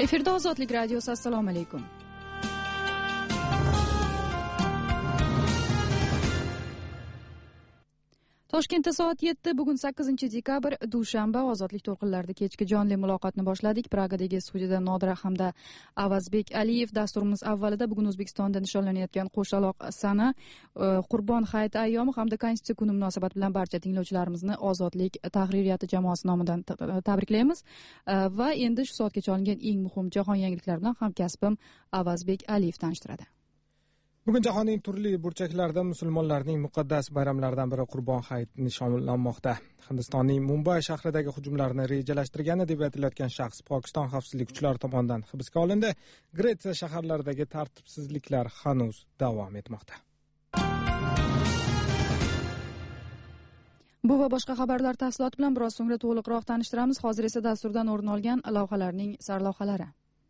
Efirda Ozodlik radiosi. Assalomu alaykum. Toshkentda soat 7, bugun 8-dekabr, dushanba. Ozodlik to'lqinlarida kechki jonli muloqotni boshladik. Pragadagi studiyada Nodira hamda Avazbek Aliyev. Dasturimiz avvalida bugun O'zbekistonda nishonlanayotgan qo'shaloq sana, Qurbon hayiti ayyomi hamda Konstitutsiya kuni munosabati bilan barcha tinglovchilarimizni Ozodlik tahririyati jamoasi nomidan tabriklaymiz. Va endi shu soatgacha olingan eng muhim jahon yangiliklari bilan hamkasbim Avazbek Aliyev tanishtiradi. Bugun jahonning turli burchaklarida musulmonlarning muqaddas bayramlaridan biri Qurbon hayiti nishonlanmoqda. Hindistonning Mumbay shahridagi hujumlarni rejalashtirgani deb aytilayotgan shaxs Pokiston xavfsizlik kuchlari tomonidan hibsga olindi. Gretsiya shaharlaridagi tartibsizliklar hanuz davom etmoqda. Bu va boshqa xabarlar tafsiloti bilan biroz so'ngra to'liqroq tanishtiramiz. Hozir esa dasturdan o'rin olgan lavhalarning sarlavhalari.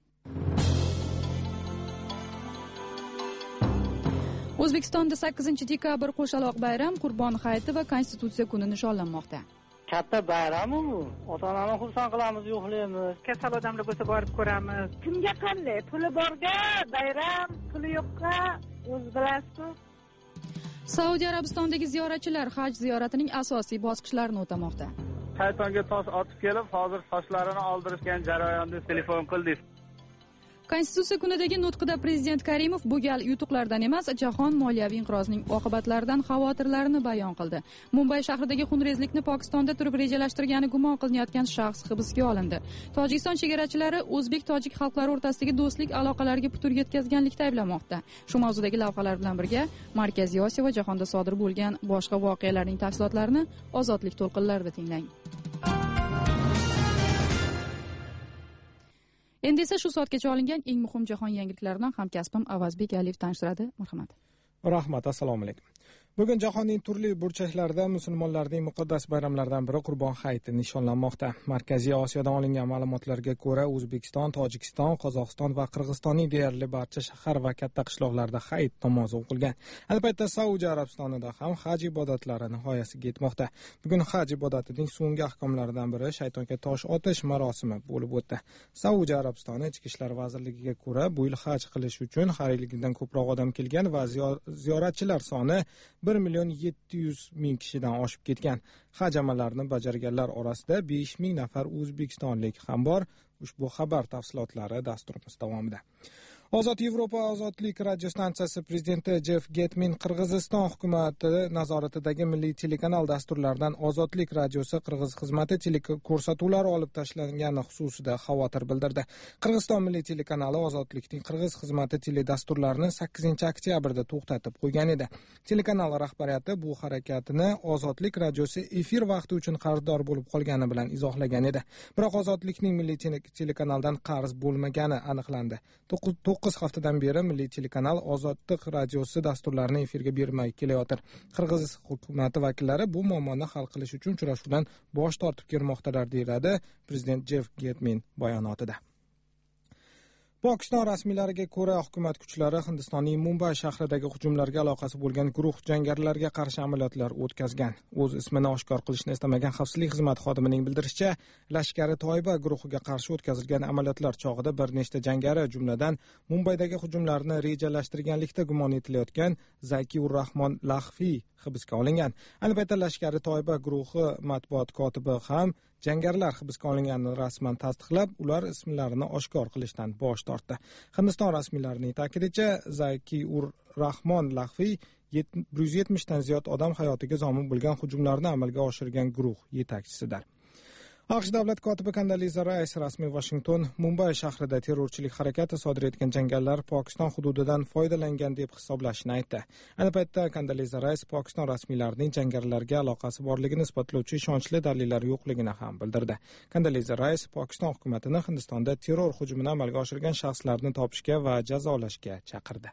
O'zbekistonda 8-dekabr qo'shaloq bayram, Qurbon hayiti va Konstitutsiya kuni nishonlanmoqda. Katta bayram u. Ota-onani xursand qilamiz, yo'qlaymiz. Kasal odamlar bo'lsa borib ko'ramiz. Kimga qanday? Puli borga bayram, puli yo'qqa o'z bilasiz. Saudiya Arabistonidagi ziyoratchilar haj ziyoratining asosiy bosqichlarini o'tamoqda. Shaytonga tosh otib kelib, hozir sochlarini oldirishgan jarayonda telefon qildik. Konstitutsiya kunidagi nutqida Prezident Karimov bu gal yutuqlardan emas, jahon moliyaviy inqirozining oqibatlaridan xavotirlarini bayon qildi. Mumbay shahridagi xunrezlikni Pokistonda turib rejalashtirgani gumon qilinayotgan shaxs hibsga olindi. Tojikiston chegarachilari o'zbek-tojik xalqlari o'rtasidagi do'stlik aloqalariga putur yetkazganlikda ayblamoqda. Shu mavzudagi lavhalar bilan birga Markaziy Osiyo va jahonda sodir bo'lgan boshqa voqealarning tafsilotlarini Ozodlik to'lqinlarida tinglang. Endi esa shu soatgacha olingan eng muhim jahon yangiliklaridan hamkasbim Avazbek Aliyev tanishtiradi. Marhamat. Rahmat, assalomu alaykum. Bugun jahonning turli burchaklarida musulmonlarning muqaddas bayramlaridan biri Qurbon hayiti nishonlanmoqda. Markaziy Osiyodan olingan ma'lumotlarga ko'ra, O'zbekiston, Tojikiston, Qozog'iston va Qirg'izistonning deyarli barcha shahar va katta qishloqlarda hayit namozi o'qilgan. Ayni paytda Saudiya Arabistonida ham haj ibodatlari nihoyasiga yetmoqda. Bugun haj ibodatining so'nggi ahkomlaridan biri shaytonga tosh otish marosimi bo'lib o'tdi. Saudiya Arabistoni Ichki ishlar vazirligiga ko'ra, bu yil haj qilish uchun har yilgidan ko'proq odam kelgan va ziyoratchilar soni 1,7 million kishidan oshib ketgan. Haj amallarini bajarganlar orasida 5,000 nafar o'zbekistonlik ham bor. Ushbu xabar tafsilotlari dasturimiz davomida. Ozod Yevropa ozodlik radiostansiyasi prezidenti Jeff Getmin Qirg'iziston hukumati nazoratidagi milliy telekanal dasturlaridan Ozodlik radiosi Qirg'iz xizmati teleko'rsatuvlari olib tashlangani xususida xavotir bildirdi. Qirg'iziston milliy telekanali Ozodlikning Qirg'iz xizmati teledasturlarini 8-oktyabrda to'xtatib qo'ygan edi. Telekanal rahbariyati bu harakatini Ozodlik radiosi efir vaqti uchun qarzdor bo'lib qolgani bilan izohlagan edi. Biroq Ozodlikning milliy telekanaldan qarz bo'lmagani aniqlandi. 9 haftadan beri milliy telekanal Ozodlik radiosi dasturlarini efirga bermay kelayotir. Qirg'iz hukumati vakillari bu muammoni hal qilish uchun uchrashuvdan bosh tortib kelmoqdalar, deyiladi prezident Jeff Getmin bayonotida. Pokiston rasmiylariga ko'ra, hukumat kuchlari Hindistonning Mumbay shahridagi hujumlarga aloqasi bo'lgan guruh jangarilarga qarshi amaliyotlar o'tkazgan. O'z ismini oshkor qilishni istamagan xavfsizlik xizmati xodimining bildirishicha, Lashkari Toiba guruhiga qarshi o'tkazilgan amaliyotlar chog'ida bir nechta jangari, jumladan Mumbaydagi hujumlarni rejalashtirganlikda gumon etilayotgan Zaki Ur-Rahmon Laxfiy hibsga olingan. Ayni paytda Lashkari Toiba guruhi matbuot kotibi ham jangarilar hibsga olinganini rasman tasdiqlab, ular ismlarini oshkor qilishdan bosh tortdi. Hindiston rasmiylarining ta'kidincha, Zaki Ur-Rahmon Laxfiy 170 dan ziyod odam hayotiga zomin bo'lgan hujumlarni amalga oshirgan guruh yetakchisidir. AQSh davlat kotibi Kandaliza Rice rasmiy Washington, Mumbay shahrida terrorchilik harakati sodir etgan jangarilar Pokiston hududidan foydalangan deb hisoblashini aytdi. Ayni paytda Kandaliza Rice Pokiston rasmiylarining jangarilarga aloqasi borligini isbotlovchi ishonchli dalillar yo'qligini ham bildirdi. Kandaliza Rice Pokiston hukumatini Hindistonda terror hujumini amalga oshirgan shaxslarni topishga va jazolashga chaqirdi.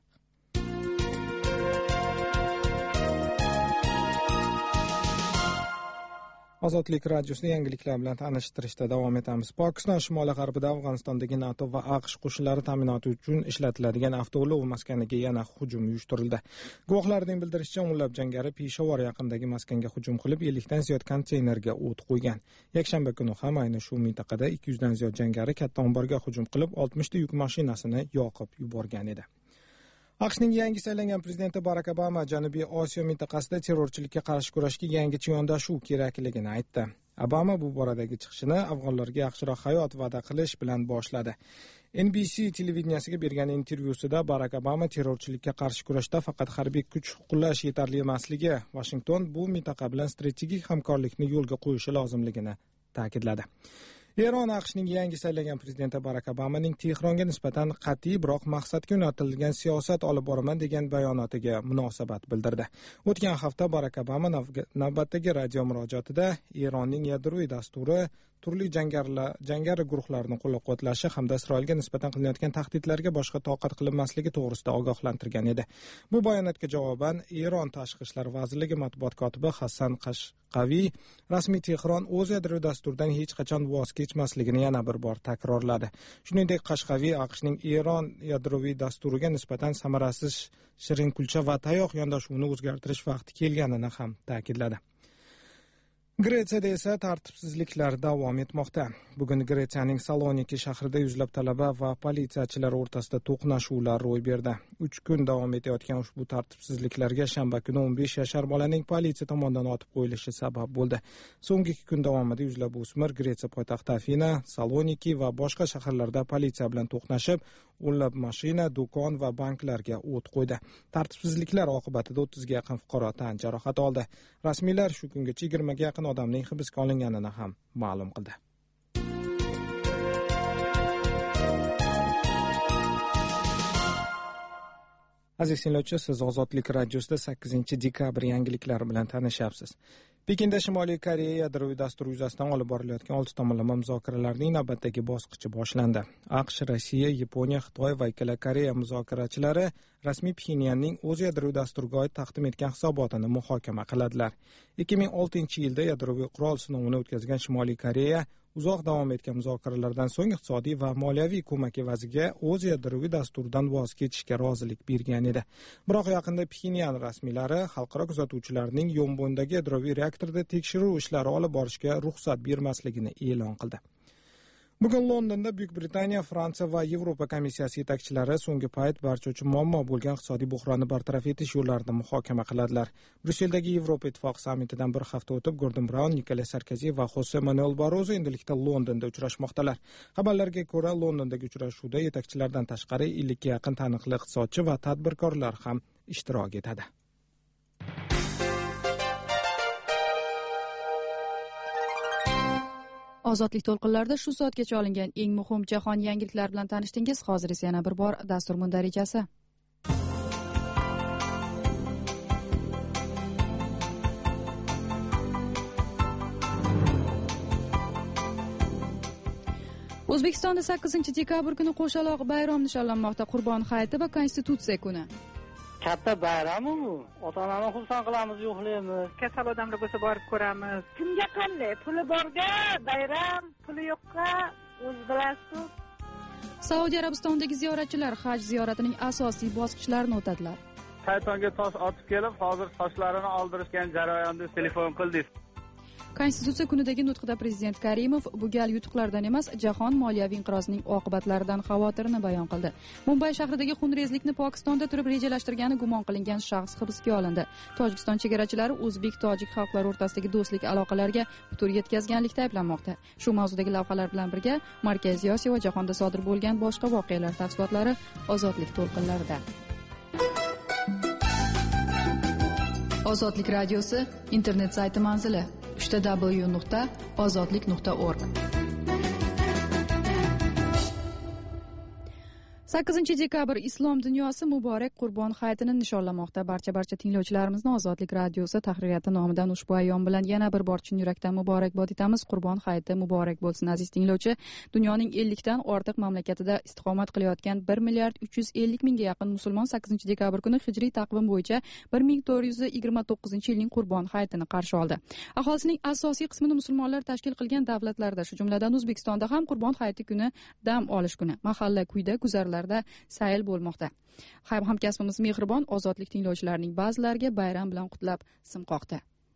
Ozodlik radiosida yangiliklar bilan tanishtirishda davom etamiz. Pokiston shimoli g'arbida Afg'onistondagi NATO va AQSh qo'shinlari ta'minoti uchun ishlatiladigan avtoulov maskaniga yana hujum uyushtirildi. Guvohlarning bildirishicha, o'nlab jangari Peshawar yaqinidagi maskanga hujum qilib, 50 dan ziyod konteynerga o't qo'ygan. Yakshanba kuni ham ayni shu mintaqada 200 dan ziyod jangari katta omborga hujum qilib, 60 ta yuk mashinasini yoqib yuborgan edi. AQShning yangi saylangan prezidenti Barak Obama Janubiy Osiyo mintaqasida terrorchilikka qarshi kurashga yangicha yondashuv kerakligini aytdi. Obama bu boradagi chiqishini afg'onlarga yaxshiroq hayot va'da qilish bilan boshladi. NBC televideniyasiga bergan intervyusida Barak Obama terrorchilikka qarshi kurashda faqat harbiy kuch qo'llash yetarli emasligi, Washington bu mintaqa bilan strategik hamkorlikni yo'lga qo'yishi lozimligini ta'kidladi. Eron AQShning yangi saylangan prezidenti Barak Obamaning Tehronga nisbatan qat'iy, biroq maqsadga yo'naltirilgan siyosat olib boraman degan bayonotiga munosabat bildirdi. O'tgan hafta Barak Obama navbatdagi radio murojaatida Eronning yadroviy dasturi, turli jangari guruhlarni qo'llab-quvvatlashi hamda Isroilga nisbatan qilinayotgan tahdidlarga boshqa toqat qilinmasligi to'g'risida ogohlantirgan edi. Bu bayonotga javoban Eron Tashqi ishlar vazirligi matbuot kotibi Hassan Qashqaviy rasmiy Tehron o'z yadroviy dasturidan hech qachon voz kechmasligini yana bir bor takrorladi. Shuningdek, Qashqaviy AQShning Eron yadroviy dasturiga nisbatan samarasiz shirin kulcha va tayoq yondashuvini o'zgartirish vaqti kelganini ham ta'kidladi. Gretsiyada esa tartibsizliklar davom etmoqda. Bugun Gretsiyaning Saloniki shahrida yuzlab talaba va politsiyachilar o'rtasida to'qnashuvlar ro'y berdi. 3 kun davom etayotgan ushbu tartibsizliklarga shanba kuni 15 yashar bolaning politsiya tomonidan otib qo'yilishi sabab bo'ldi. So'nggi 2 kun davomida yuzlab o'smir Gretsiya poytaxti Afina, Saloniki va boshqa shaharlarda politsiya bilan to'qnashib, o'nlab mashina, do'kon va banklarga o't qo'ydi. Tartibsizliklar oqibatida 30 ga yaqin fuqaro tan jarohati oldi. Rasmiylar shu kungacha 20 ga yaqin odamning hibsga olinganini ham ma'lum qildi. Aziz tinglovchi, siz Ozodlik radiosida 8-dekabr yangiliklari bilan tanishyapsiz. Pekinda Shimoliy Koreya yadroviy dasturi yuzasidan olib borilayotgan 6 tomonlama muzokaralarning navbatdagi bosqichi boshlandi. AQSh, Rossiya, Yaponiya, Xitoy va Ikkala Koreya muzokarachilari rasmiy Pxenyanning o'z yadroviy dasturiga oid taqdim etgan hisobotini muhokama qiladilar. 2006-yilda yadroviy qurol sinovini o'tkazgan Shimoliy Koreya uzoq davom etgan muzokaralardan so'ng iqtisodiy va moliyaviy ko'mak evaziga o'z yadroviy dasturidan voz kechishga rozilik bergan edi. Biroq yaqinda Pxenyan rasmiylari xalqaro kuzatuvchilarning Yonbondagi yadroviy reaktorda tekshiruv ishlari olib borishga ruxsat bermasligini e'lon qildi. Bugun Londonda Buyuk Britaniya, Fransiya va Yevropa komissiyasi yetakchilari so'nggi payt barcha uchun muammo bo'lgan iqtisodiy buhronni bartaraf etish yo'llarini muhokama qiladilar. Bryusseldagi Yevropa ittifoqi sammitidan bir hafta o'tib, Gordon Brown, Nikolas Sarkozy va Jose Manuel Barroso endilikda Londonda uchrashmoqdalar. Xabarlarga ko'ra, Londondagi uchrashuvda yetakchilardan tashqari 50 ga yaqin taniqli iqtisodchi va tadbirkorlar ham ishtirok etadi. Ozodlik to'lqinlarida shu soatgacha olingan eng muhim jahon yangiliklari bilan tanishdingiz. Hozir esa yana bir bor dastur mundarijasi. O'zbekistonda 8-dekabr kuni qo'shaloq bayram nishonlanmoqda. Qurbon hayiti va Konstitutsiya kuni. Katta bayram-u bu. Ota-onani xursand qilamiz, yo'qlaymiz. Kasal odamlar bo'lsa borib ko'ramiz. Kimga qanday? Puli borga bayram, puli yo'qqa o'z bilasiz. Saudiya Arabistonidagi ziyoratchilar haj ziyoratining asosiy bosqichlarini o'tadilar. Shaytonga tosh otib kelib, hozir toshlarini oldirishgan jarayonda telefon qildik. Konstitutsiya kunidagi nutqida prezident Karimov bu gal yutuqlardan emas, jahon moliyaviy inqirozining oqibatlaridan xavotirini bayon qildi. Mumbay shahridagi xunrezlikni Pokistonda turib rejalashtirgani gumon qilingan shaxs hibsga olindi. Tojikiston chegarachilari o'zbek-tojik xalqlari o'rtasidagi do'stlik aloqalariga putur yetkazganlikda ayblanmoqda. Shu mavzudagi lavhalar bilan birga Markaziy Osiyo va jahonda sodir bo'lgan boshqa voqealar tafsilotlari Ozodlik to'lqinlarida. Ozodlik radiosi internet sayti manzili www.ozodlik.org. 8 dekabr Islom dunyosi muborak Qurbon hayitini nishonlamoqda. Barcha tinglovchilarimizni Ozodlik radiosi tahririyati nomidan ushbu ayyom bilan yana bir bor chin yurakdan muborakbod etamiz. Qurbon hayiti muborak bo'lsin aziz tinglovchi. Dunyoning 50 dan ortiq mamlakatida istiqomat qilayotgan 1 milliard 350 mingga yaqin musulmon 8 dekabr kuni hijriy taqvim bo'yicha 1429-yilning Qurbon hayitini qarshi oldi. Aholisining asosiy qismini musulmonlar tashkil qilgan davlatlarda, shu jumladan O'zbekistonda ham Qurbon hayiti kuni dam olish kuni mahalla kuyda guzarlarda sayl bo'lmoqda. Hamkasbimiz Mehribon Ozodlik tinglovchilarining ba'zilariga bayram bilan qutlab sim qoqdi.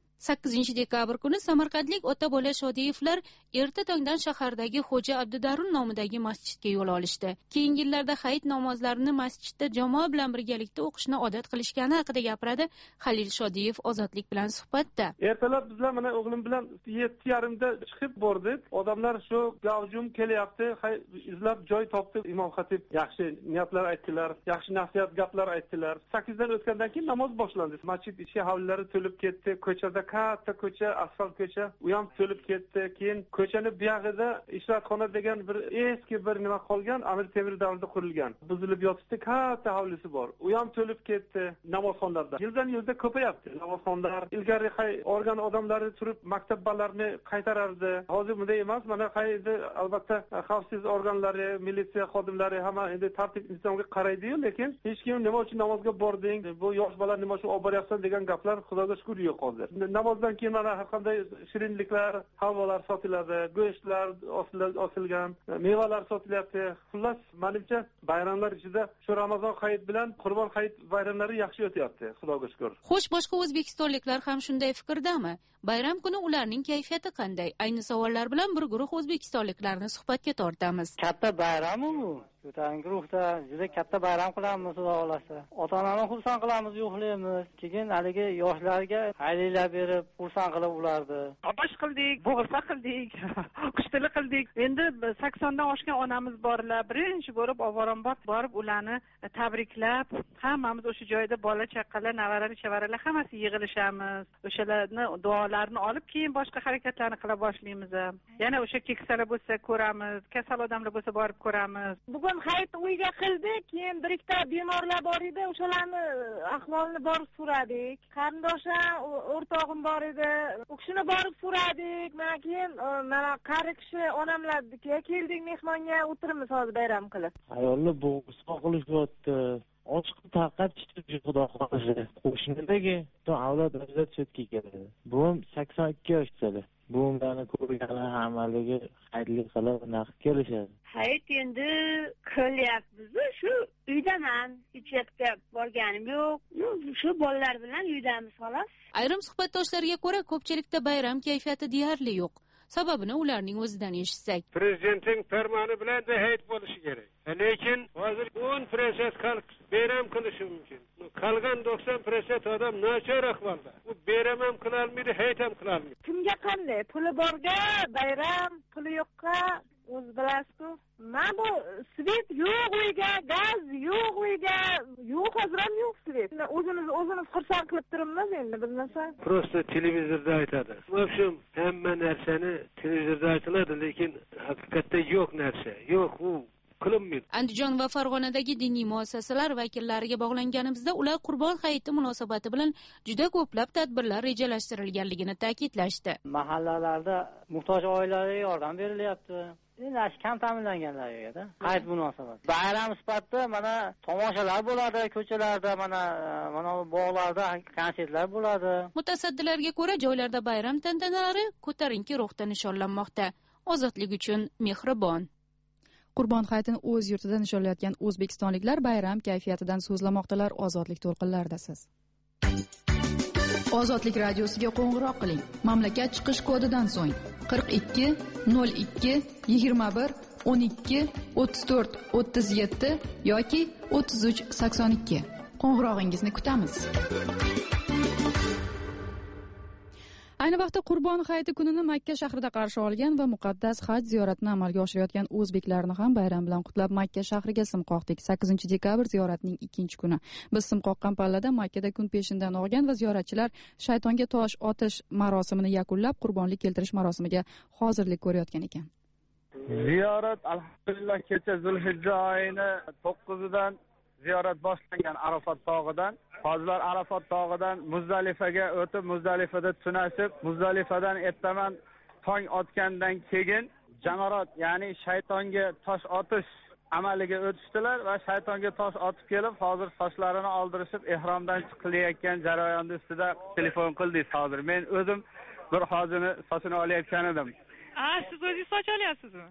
8 dekabr kuni samarqandlik Otabola Shodiyevlar erta tongdan shahardagi Xo'ja Abdudarun nomidagi masjidga yo'l olishdi. Keyingi yillarda hayit namozlarini masjidda jamoa bilan birgalikda o'qishni odat qilishgani haqida gapiradi Halil Shodiyev Ozodlik bilan suhbatda. Ertalab bizlar mana o'g'lim bilan 7:30da chiqib bordik. Odamlar shu gavjum kelyapti, izlab joy topdi. Imom xatib yaxshi niyatlar aytdilar, yaxshi nasihat gaplar aytdilar. 8dan o'tgandan keyin namoz boshlandi. Masjid ichi hovlilari to'lib ketdi, ko'chada katta ko'cha, asfalt ko'cha, u ham to'lib ketdi. Keyin ko'chani buyog'ida ishratxona degan bir eski bir nima qolgan, Amir Temur davrida qurilgan. Buzilib yotibdi, katta hovlisi bor. U ham to'lib ketdi namozxonlarda. Yildan yilga ko'payapti namozxonlar. Ilgari organ odamlari turib maktablarni qaytarardi. Hozir bunday emas. Mana qayda albatta xavfsiz organlari, militsiya xodimlari hamma endi tartib nizomga qaraydi-yu, lekin hech kim nima uchun namozga bording, bu yosh bola nima uchun olib boryapsan degan gaplar Xudoga shukr yo'q hozir. Namozdan keyin mana har qanday shirinliklar, halvolar sotiladi, go'shtlar osilgan, mevalar sotilyapti. Xullas, menimcha bayramlar ichida shu Ramazon hayit bilan Qurbon hayit bayramlari yaxshi o'tyapti, Xudoga shukr. Xo'sh, boshqa o'zbekistonliklar ham shunday fikrdami? Bayram kuni ularning kayfiyati qanday? Ayni savollar bilan bir guruh o'zbekistonliklarni suhbatga tortamiz. Katta bayram u. Ko'tarinki guruhda juda katta bayram qilamiz, Xudo xolasa. Ota-onani xursand qilamiz, yo'qlaymiz. Keyin haligi yoshlarga haydaylar berib, xursand qilib ulardi. Osh qildik, bo'g'irsa qildik, qishtili qildik. Endi 80dan oshgan onamiz borlar. Birinchi bo'lib avvalambor borib ularni tabriklab, hammamiz o'sha joyda bola chaqalar, nevara-chevaralar hammasi yig'ilishamiz. O'shalarni duolarni olib, keyin boshqa harakatlarni qila boshlaymiz. Yana o'sha keksalar bo'lsa ko'ramiz, kasal odamlar bo'lsa borib ko'ramiz. Bugun hayit uyga qildik, keyin bir ikkita bemorlar bor edi, o'shalarni ahvolini borib so'radik. Qarindoshim, o'rtog'im bor edi, u kishini borib so'radik. Mana keyin mana qari kishi onamlarnikiga keldik, mehmonga o'tiramiz hozir bayram qilib. Ayollar bo'g'irsa qilishyapti. Ochiq taqat chiqib Xudo xohlasa. Qo'shnidagi avlod ajrat chetga keladi. Buvim 82 yoshda. Buvimlarni ko'rgani hammaligi xayrli qilib naqd kelishadi. Hayit endi qilyapmiz. Shu uydaman, hech yerga borganim yo'q. Shu bolalar bilan uydamiz xolos. Ayrim suhbatdoshlarga ko'ra ko'pchilikda bayram kayfiyati deyarli yo'q. Sababini ularning o'zidan eshitsak. Prezidentning farmoni bilan hayit bo'lishi kerak. Lekin hozir 10% bayram qilishi mumkin. Qolgan 90% odam nochor ahvolda. U bayram ham qila olmaydi, hayit ham qila olmaydi. Kimga qanday? Puli borga bayram, puli yo'qqa o'z bilasiz-ku. Mana bu svet yo'q uyga, gaz yo'q uyga, yo'q hozir ham yo'q svet. O'zimiz xursand qilib turibmiz endi bilmasa. Prosta televizorda aytadi. O'shum hamma narsani televizorda aytiladi, lekin haqiqatda yo'q narsa. Yo'q u qilinmaydi. Andijon va Farg'onadagi diniy muassasalar vakillariga bog'langanimizda ular Qurbon hayiti munosabati bilan juda ko'plab tadbirlar rejalashtirilganligini ta'kidlashdi. Mahallalarda muhtoj oilalarga yordam berilyapti. Endi kam ta'minlanganlarga hayit munosabati. Bayram sifatida mana tomoshalar bo'ladi, ko'chalarda, mana bog'larda konsertlar bo'ladi. Mutasaddilarga ko'ra, joylarda bayram tantanalari ko'tarinki ruhda nishonlanmoqda. Ozodlik uchun Mehribon. Qurbon hayitini o'z yurtida nishonlayotgan o'zbekistonliklar bayram kayfiyatidan so'zlamoqdalar. Ozodlik to'lqinlaridasiz. Ozodlik radiosiga qo'ng'iroq qiling. Mamlakat chiqish kodidan so'ng 42 02 21 12 34 37 yoki 33 82. Qo'ng'irog'ingizni kutamiz. Ayni vaqtda Qurbon hayiti kunini Makka shahrida qarshi olgan va muqaddas haj ziyoratini amalga oshirayotgan o'zbeklarni ham bayram bilan qutlab Makka shahriga sim qoqdik. 8 dekabr ziyoratining 2-kuni. Biz sim qoqqan pallada Makkada kun peshindan og'gan va ziyoratchilar shaytonga tosh otish marosimini yakunlab qurbonlik keltirish marosimiga hozirlik ko'rayotgan ekan. Ziyorat alhamdulillah kecha Zulhijja oyini 9-dan ziyorat boshlangan Arafat tog'idan. Hojilar Arafat tog'idan Muzdalifaga o'tib, Muzdalifada tunashib, Muzdalifadan ertaman tong otgandan keyin jamorat, ya'ni shaytonga tosh otish amaliga o'tishdilar va shaytonga tosh otib kelib, hozir sochlarini oldirishib, ehromdan chiqilayotgan jarayonda ustida telefon qildik hozir. Men o'zim bir hojini sochini olayotgan edim. Siz o'zingiz soch olyapsizmi?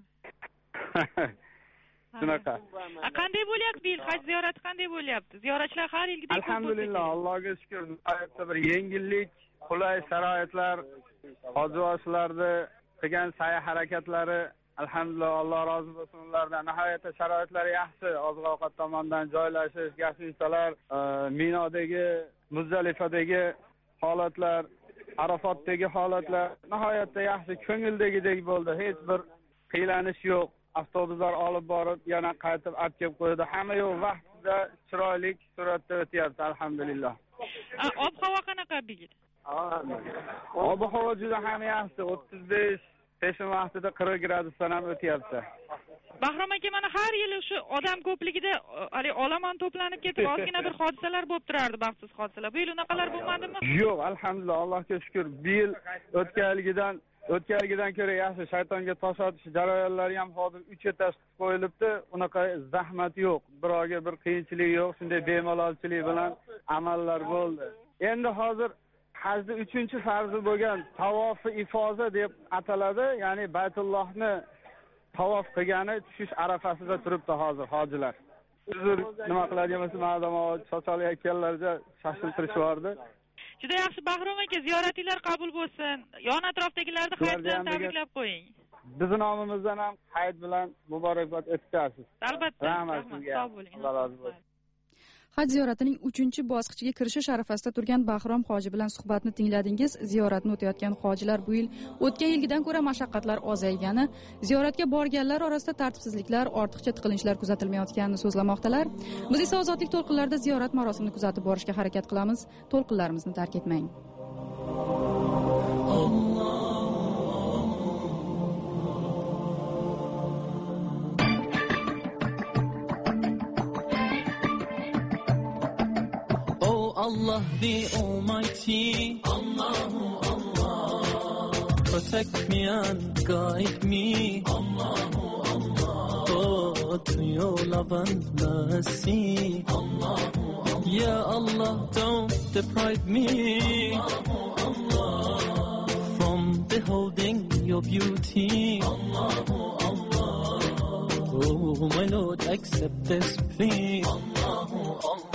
Shunaqa. Qanday bo'lyapti yil haj ziyorati qanday bo'lyapti? Ziyoratchilar har yilgidek alhamdulillah, Allohga shukr. Hayotda bir yengillik, qulay sharoitlar, hojivoslarni qilgan sa'y harakatlari alhamdulillah, Alloh rozi bo'lsin ulardan. Nihoyatda sharoitlari yaxshi. Oziq-ovqat tomonidan joylashish, gashtinchalar, Minodagi, Muzdalifadagi holatlar, Arafatdagi holatlar nihoyatda yaxshi, ko'ngildagidek bo'ldi. Hech bir qiylanish yo'q. Avtobuslar olib borib, yana qaytib olib kelib qo'ydi. Hamma yo'q vaqtida chiroyli suratda o'tyapti alhamdulillah. Ob-havo qanaqa bigil? Ob-havo juda ham yaxshi. 35 peshin vaqtida 40 gradusdan ham o'tyapti. Bahrom aka, mana har yili shu odam ko'pligida olomon to'planib ketib, ozgina bir hodisalar bo'lib turardi, baxtsiz hodisalar. Bu yil unaqalar bo'lmadimi? Yo'q, alhamdulillah, Allohga shukr. Bu yil o'tgangidan ko'ra yaxshi. Shaytonga tosh otish jarayonlari ham hozir 3 etaj qilib qo'yilibdi. Unaqa zahmat yo'q, birovga bir qiyinchilik yo'q. Shunday bemalolchilik bilan amallar bo'ldi. Endi hozir hajda 3-farzi bo'lgan tavofi ifoza deb ataladi, ya'ni Baytullohni tavof qilgani tushish arafasida turibdi hozir hojilar. Uzr, nima qiladigan bo'lsa, ma'lum sochalayotganlarga shashiltirishvardi. Juda yaxshi Bahrom aka, ziyoratinglar qabul bo'lsin. Yon atrofdagilarni hayit bilan tabriklab qo'ying. Bizning nomimizdan ham hayit bilan muborakbod o'tkazasiz. Albatta. Rahmat sizga. Sog' bo'ling. Alloh rozi bo'lsin. Haj ziyoratining 3-bosqichiga kirishish arafasida turgan Bahrom hoji bilan suhbatni tingladingiz. Ziyoratni o'tayotgan hojilar bu yil o'tgan yilgidan ko'ra mashaqqatlar ozaygani, ziyoratga borganlar orasida tartibsizliklar, ortiqcha tiqilinchlar kuzatilmayotganini so'zlamoqdalar. Biz esa ozodlik to'lqinlarida ziyorat marosimini kuzatib borishga harakat qilamiz. To'lqinlarimizni tark etmang. Allah the Almighty, Allahu Allah, protect me and guide me, Allahu Allah, oh, to your love and mercy, Allahu Allah, Ya Allah, don't deprive me, Allahu Allah, from beholding your beauty, Allahu Allah, oh my Lord, accept this plea, Allahu Allah.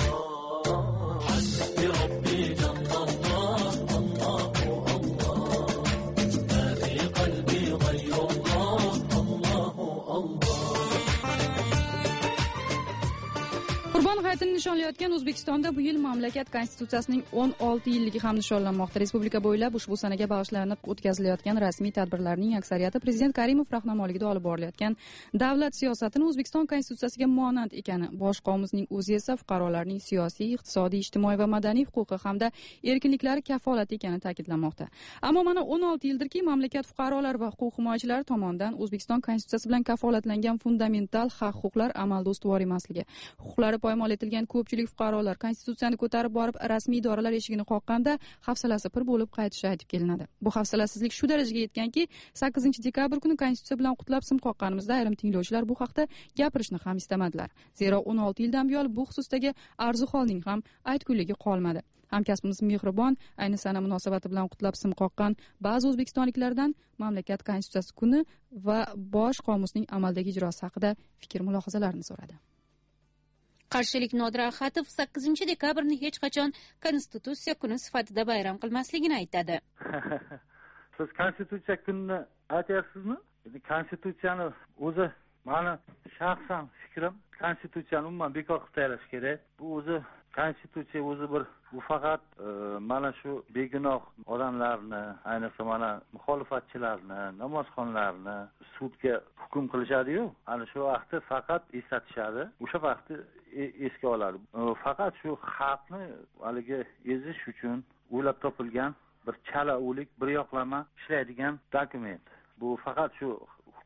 Qurbon hayitini nishonlayotgan O'zbekistonda bu yil mamlakat konstitutsiyasining 16 yilligi ham nishonlanmoqda. Respublika bo'ylab ushbu sanaga bag'ishlanib o'tkazilayotgan rasmiy tadbirlarning aksariyati Prezident Karimov rahnamoligida olib borilayotgan davlat siyosatini O'zbekiston konstitutsiyasiga monand ekani, bosh qomusning o'zi esa fuqarolarning siyosiy, iqtisodiy, ijtimoiy va madaniy huquqi hamda erkinliklari kafolati ekani ta'kidlanmoqda. Ammo mana 16 yildirki mamlakat fuqarolar va huquq himoyachilari tomonidan O'zbekiston konstitutsiyasi bilan kafolatlangan fundamental haq-huquqlar amalda ustuvor emasligi, huquqlari poymol etilgan ko'pchilik fuqarolar konstitutsiyani ko'tarib borib rasmiy idoralar eshigini qoqqanda hafsalasi pir bo'lib qaytishi aytib kelinadi. Bu hafsalasizlik shu darajaga yetganki, 8-dekabr kuni konstitutsiya bilan qutlab sim qoqqanimizda ayrim tinglovchilar bu haqda gapirishni ham istamadilar. Zero 16 yildan buyon bu xususdagi arzu-holning ham aytgulligi qolmadi. Hamkasbimiz Mehribon ayni sana munosabati bilan qutlab sim qoqqan ba'zi o'zbekistonliklardan mamlakat konstitutsiyasi kuni va bosh qomusning amaldagi ijrosi haqida fikr-mulohazalarini so'radi. Qarshilik Nodir Axatov 8-dekabrni hech qachon konstitutsiya kuni sifatida bayram qilmasligini aytadi. Siz konstitutsiya kunini aytyapsizmi? Konstitutsiyani o'zi, meni shaxsan fikrim, konstitutsiyani umuman bekor qilib tayyorlash kerak. Bu o'zi konstitutsiya o'zi bu faqat mana shu begunoh odamlarni, ayniqsa mana muxolifatchilarni, namozxonlarni sudga hukm qilishadi-yu, ana shu vaqtda faqat eslatishadi. O'sha vaqtda esga oladi. Faqat shu xalqni haligi ezish uchun o'ylab topilgan bir chala o'lik, bir yoqlama ishlaydigan dokument. Bu faqat shu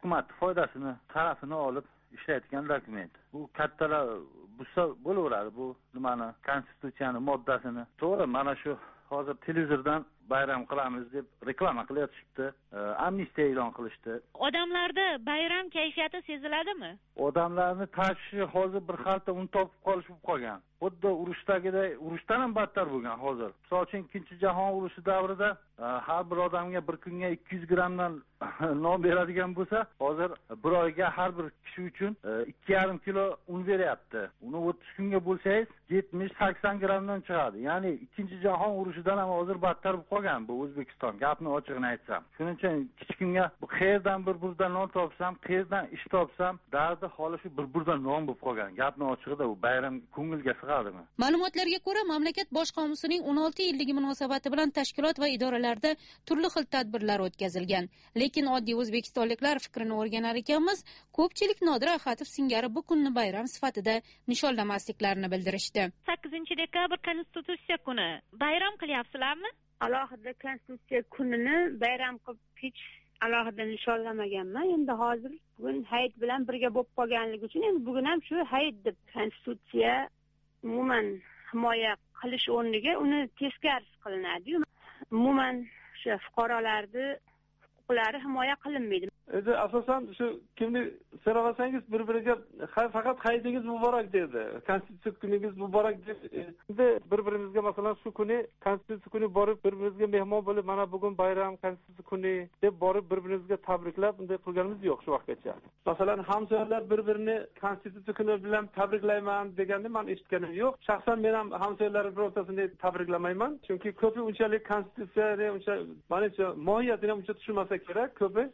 hukumatning foydasini tarafini olib ishlayotgan dokument. Bu kattalar bo'lsa bo'laveradi. Bu nimani konstitutsiyani moddasini. To'g'ri, mana shu hozir televizordan bayram qilamiz deb reklama qilyapti. Amnistiya e'lon qilishdi. Odamlarda bayram kayfiyati seziladimi? Odamlarning tashvishi hozir bir xalta un topib qolish bo'lib qolgan. Xuddi urushdagidek, urushdan ham battar bo'lgan hozir. Misol uchun Ikkinchi jahon urushi davrida har bir odamga bir kunga 200 grammdan non beradigan bo'lsa, hozir bir oyga har bir kishi uchun 2,5 kilo un beryapti. Uni 30 kunga bo'lsangiz 70-80 grammdan chiqadi. Ya'ni Ikkinchi jahon urushidan ham hozir battar bo'lib qolgan bu O'zbekiston. Gapni ochig'ini aytsam. Shuning uchun kichkinga qayerdan bir burdan non topsam, qayerdan ish topsam, dardi holi shu bir burdan non bo'lib qolgan. Gapni ochig'ida u bayram ko'ngilga sig'adimi? Ma'lumotlarga ko'ra, mamlakat bosh qomusining 16 yilligi munosabati bilan tashkilot va idoralarda turli xil tadbirlar o'tkazilgan. Lekin oddiy o'zbekistonliklar fikrini o'rganar ekanmiz, ko'pchilik Nodir Axatov singari bu kunni bayram sifatida nishonlamasliklarini bildirishdi. 8-dekabr Konstitutsiya kuni bayram qilyapsizlarmi? Alohida konstitutsiya kunini bayram qilib hech alohida nishonlamaganman. Endi hozir bugun hayit bilan birga bo'lib qolganligi uchun endi bugun ham shu hayit deb konstitutsiya umuman himoya qilish o'rniga uni teskarisi qilinadi. Umuman o'sha fuqarolarning huquqlari himoya qilinmaydi. Endi asosan shu kimni so'rasangiz bir-biriga faqat hayitingiz muborak dedi. Konstitutsiya kuningiz muborak deb. Endi bir-birimizga masalan shu kuni konstitutsiya kuni borib bir-birimizga mehmon bo'lib, mana bugun bayram konstitutsiya kuni deb borib bir-birimizga tabriklab bunday qilganimiz yo'q shu vaqtgacha. Masalan, hamsoyalar bir-birini konstitutsiya kuni bilan tabriklayman deganni men eshitganim yo'q. Shaxsan men ham hamsoyalar birortasini tabriklamayman, chunki ko'pi unchalik konstitutsiyani uncha menimcha mohiyatini uncha tushunmasa kerak ko'pi.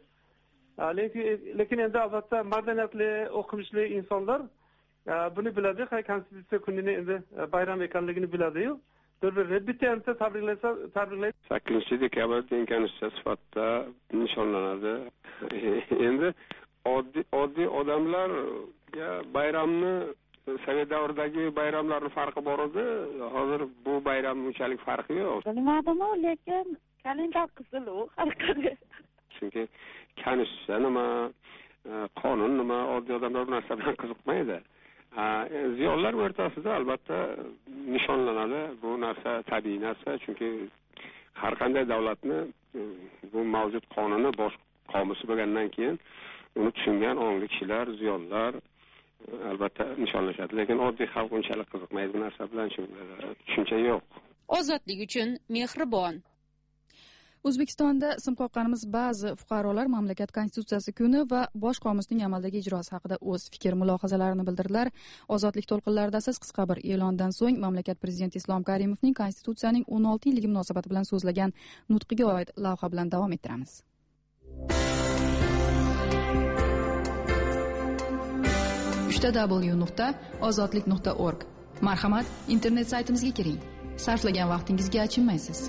Lekin endi albatta madaniyatli, o'qimishli insonlar buni biladi, konstitutsiya kunini endi bayram ekanligini biladi-yu. Bir-birini bitta endi tabriklaydi. 8-dekabr konstitutsiya sifatida nishonlanadi. Endi oddiy odamlar bayramni Sovet davridagi bayramlarning farqi bor edi. Hozir bu bayram unchalik farqi yo'q. Bilmadim, lekin kalendar qizil-u har qanday. Chunki konstitutsiya nima, qonun nima, oddiy odamlar bu narsa bilan qiziqmaydi. Ziyonlar o'rtasida albatta nishonlanadi. Bu narsa tabiiy narsa, chunki har qanday davlatni bu mavjud qonuni bosh qomusi bo'lgandan keyin uni tushungan ongli kishilar, ziyonlar albatta nishonlashadi. Lekin oddiy xalq unchalik qiziqmaydi bu narsa bilan, tushuncha yo'q. Ozodlik uchun mehribon. O'zbekistonda sim qoqqanimiz ba'zi fuqarolar mamlakat konstitutsiyasi kuni va bosh qomusning amaldagi ijrosi haqida o'z fikr mulohazalarini bildirdilar. Ozodlik to'lqinlarida siz qisqa bir e'londan so'ng mamlakat prezidenti Islom Karimovning konstitutsiyaning 16 yilligi munosabati bilan so'zlagan nutqiga oid lavha bilan davom ettiramiz. www.ozodlik.org. Marhamat, internet saytimizga kiring. Sarflagan vaqtingizga achinmaysiz.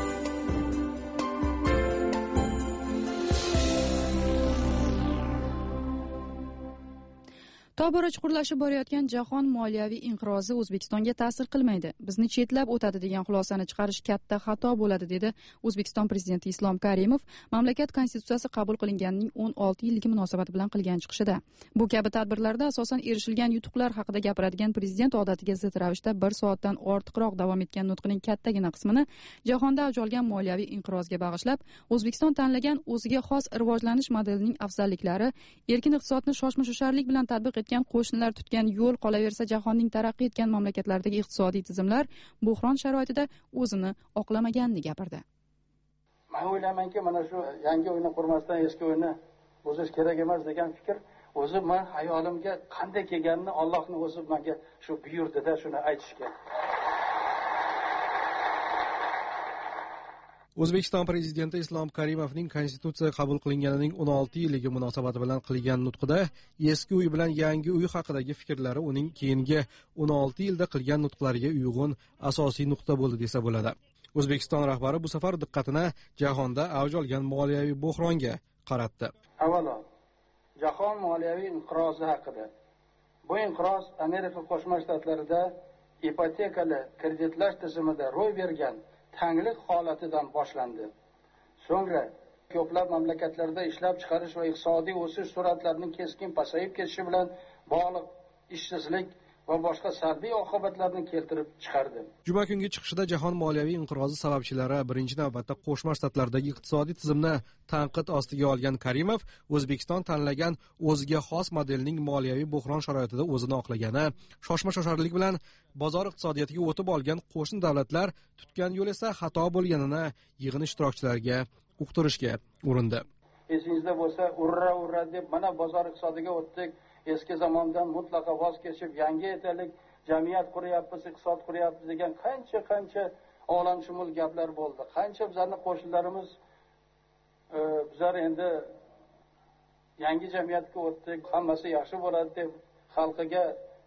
Tobora chuqurlashib borayotgan jahon moliyaviy inqirozi O'zbekistonga ta'sir qilmaydi. Bizni chetlab o'tadi degan xulosani chiqarish katta xato bo'ladi, dedi O'zbekiston prezidenti Islom Karimov mamlakat konstitutsiyasi qabul qilinganining 16 yilligi munosabati bilan qilgan chiqishida. Bu kabi tadbirlarda asosan erishilgan yutuqlar haqida gapiradigan prezident odatiga zid ravishda 1 soatdan ortiqroq davom etgan nutqining kattagina qismini jahonda avj olgan moliyaviy inqirozga bag'ishlab, O'zbekiston tanlagan o'ziga xos rivojlanish modelining afzalliklari, erkin iqtisodni shoshma-shosharlik bilan tatbiq etgan qo'shnilar tutgan yo'l, qolaversa jahonning taraqqiy etgan mamlakatlaridagi iqtisodiy tizimlar buhron sharoitida o'zini oqlamaganini gapirdi. Men o'ylaymanki, mana shu yangi o'yinni qurmasdan eski o'yinni buzish kerak emas degan fikr o'zi men hayolimga qanday kelganini Allohning o'zi menga shu buyurdi-da, shuni aytishga. O'zbekiston prezidenti Islom Karimovning konstitutsiya qabul qilinganining 16 yilligi munosabati bilan qilgan nutqida eski uy bilan yangi uy haqidagi fikrlari uning keyingi 16 yilda qilgan nutqlariga uyg'un asosiy nuqta bo'ldi desa bo'ladi. O'zbekiston rahbari bu safar diqqatini jahonda avj olgan moliyaviy buhronga qaratdi. Avvalo, jahon moliyaviy inqirozi haqida. Bu inqiroz Amerika Qo'shma Shtatlarida ipotekali kreditlash tizimida ro'y bergan tanglik holatidan boshlandi. So'ngra ko'plab mamlakatlarda ishlab chiqarish va iqtisodiy o'sish sur'atlarining keskin pasayib ketishi bilan bog'liq ishsizlik va boshqa salbiy oqibatlarni keltirib chiqardi. Juma kungi chiqishida jahon moliyaviy inqirozi sababchilari birinchi navbatda Qo'shma Shtatlardagi iqtisodiy tizimni tanqid ostiga olgan Karimov O'zbekiston tanlagan o'ziga xos modelning moliyaviy buhron sharoitida o'zini oqlagani, shoshma-shosharlik bilan bozor iqtisodiyotiga o'tib olgan qo'shni davlatlar tutgan yo'l esa xato bo'lganini yig'in ishtirokchilariga uqtirishga urindi. Esingizda bo'lsa, urra deb mana bozor iqtisodiga o'tdik. Eski zamondan mutlaqo voz kechib yangi etalik jamiyat quryapmiz, iqtisod quryapmiz degan qancha olamshumul gaplar bo'ldi. Qancha bizlarning qo'shnilarimiz bizlar endi yangi jamiyatga o'tdik, hammasi yaxshi bo'ladi deb xalqiga,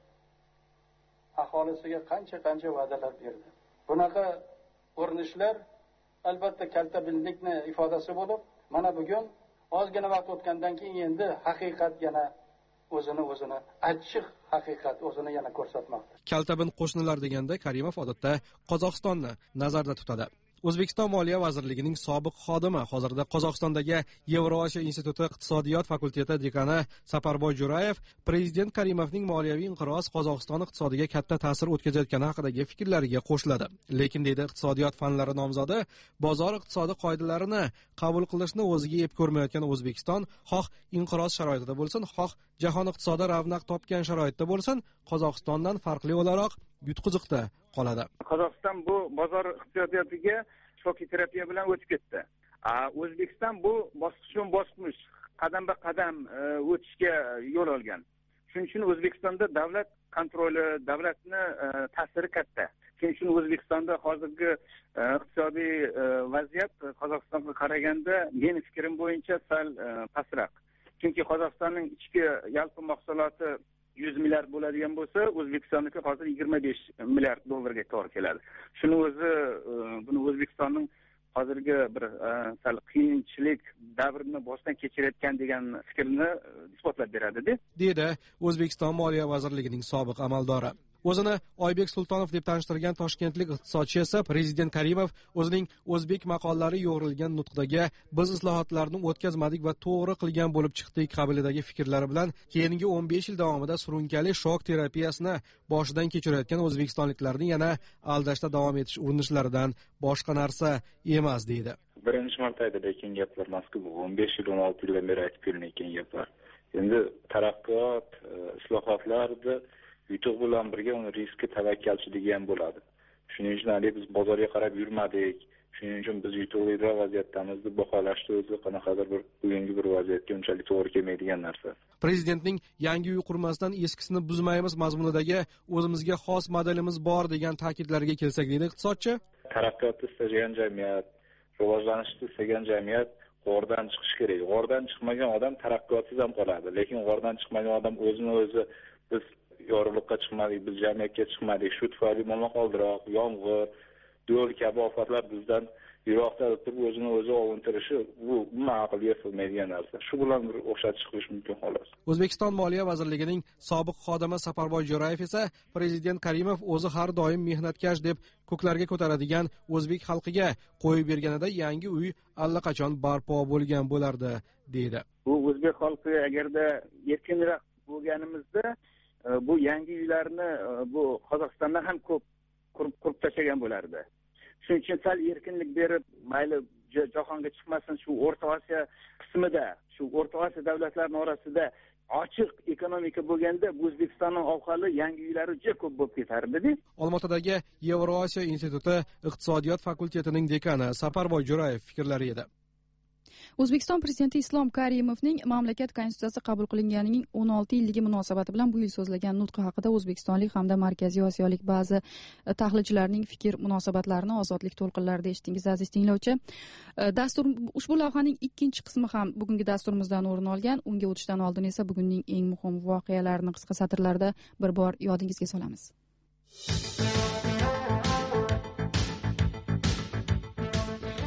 aholisiga qancha va'dalar berdi. Bunaqa urinishlar albatta kaltabinlikni ifodasi bo'lib, mana bugun ozgina vaqt o'tgandan keyin endi haqiqat yana o'zini achchiq haqiqat o'zini yana ko'rsatmoqda. Kaltabin qo'shnilar deganda Karimov odatda Qozog'istonni nazarda tutadi. O'zbekiston Moliya vazirligining sobiq xodimi, hozirda Qozog'istondagi Yevrosiyo instituti iqtisodiyot fakulteti dekani Saparboy Jo'rayev prezident Karimovning moliyaviy inqiroz Qozog'iston iqtisodiga katta ta'sir o'tkazayotgani haqidagi fikrlariga qo'shiladi. Lekin deydi iqtisodiyot fanlari nomzodi, bozor iqtisodi qoidalarini qabul qilishni o'ziga ep ko'rmayotgan O'zbekiston xoh inqiroz sharoitida bo'lsin, xoh jahon iqtisodi ravnaq topgan sharoitda bo'lsin, Qozog'istondan farqli o'laroq yutqiziqda qoladi. Qozog'iston bu bozor iqtisodiyotiga shoki terapiya bilan o'tib ketdi. O'zbekiston bu bosqichma-bosqich, qadam-qadam o'tishga yo'l olgan. Shuning uchun O'zbekistonda davlat kontroli, davlatni ta'siri katta. Shuning uchun O'zbekistonda hozirgi iqtisodiy vaziyat Qozog'istonga qaraganda meni fikrim bo'yicha sal pastroq. Chunki Qozog'istonning ichki yalpi mahsuloti 100 milliard bo'ladigan bo'lsa, O'zbekistonniki hozir 25 milliard dollarga to'g'ri keladi. Shuni o'zi buni O'zbekistonning hozirgi bir sal qiyinchilik davrini boshdan kechirayotgan degan fikrni isbotlab beradi, deydi O'zbekiston Moliya vazirligining sobiq amaldori. O'zini Oybek Sultonov deb tanishtirgan toshkentlik iqtisodchi esa prezident Karimov o'zining o'zbek maqollari yo'g'rilgan nutqidagi biz islohotlarni o'tkazmadik va to'g'ri qilgan bo'lib chiqdik qabilidagi fikrlari bilan keyingi 15 yil davomida surunkali shok terapiyasini boshidan kechirayotgan o'zbekistonliklarning yana aldashda davom etish urinishlaridan boshqa narsa emas deydi. Birinchi marta aytilayotgan gaplar emas-ku, bu 15 yil 16 yildan beri aytib kelinayotgan gaplar. Endi taraqqiyot, islohotlarni yutuq bilan birga uni riskka tavakkalchiligi ham bo'ladi. Shuning uchun biz bozorga qarab yurmadik. Shuning uchun biz yutuqliroq vaziyatdamiz deb baholashni o'zi qanaqadir bir bugungi bir vaziyatga unchalik to'g'ri kelmaydigan narsa. Prezidentning yangi uy qurmasdan eskisini buzmaymiz mazmunidagi o'zimizga xos modelimiz bor degan ta'kidlarga kelsak deydi iqtisodchi. Taraqqiyotni istagan jamiyat, rivojlanishni istagan jamiyat g'ordan chiqish kerak. G'ordan chiqmagan odam taraqqiyotsiz ham qoladi. Lekin g'ordan chiqmagan odam o'zini o'zi biz yorug'likqa chiqmadik, biz jamiyatga chiqmadik, shu tufayli momaqaldiroq, yomg'ir, do'l kabi ofatlar bizdan yiroqda turib o'zini o'zi ovuntirishi bu aqlga sig'maydigan narsa. Shu bilan bir o'xshatish qilish mumkin xolos. O'zbekiston Moliya vazirligining sobiq xodimi Saparboy Jo'rayev esa prezident Karimov o'zi har doim mehnatkash deb ko'klarga ko'taradigan o'zbek xalqiga qo'yib berganida yangi uy allaqachon barpo bo'lgan bo'lardi deydi. Bu o'zbek xalqi agarda erkinroq bo'lganimizda bu yangi uylarni bu Qozog'istondan ham ko'p qurib tashlagan bo'lardi. Shuning uchun sal erkinlik berib, mayli jahonga chiqmasin, shu O'rta Osiyo qismida, shu O'rta Osiyo davlatlarining orasida ochiq ekonomika bo'lganda O'zbekistonning orqali yangi uylari juda ko'p bo'lib ketardi. Olmaotadagi Yevrosiyo instituti iqtisodiyot fakultetining dekani Saparboy Jo'rayev fikrlari edi. O'zbekiston prezidenti Islom Karimovning mamlakat konstitutsiyasi qabul qilinganining 16 yilligi munosabati bilan bu yil so'zlagan nutqi haqida o'zbekistonlik hamda Markaziy Osiyolik ba'zi tahlilchilarning fikr munosabatlarini Ozodlik to'lqinlarida eshitdingiz aziz tinglovchi. Dastur ushbu lavhaning ikkinchi qismi ham bugungi dasturimizdan o'rin olgan. Unga o'tishdan oldin esa bugunning eng muhim voqealarini qisqa satrlarda bir bor yodingizga solamiz. Bugun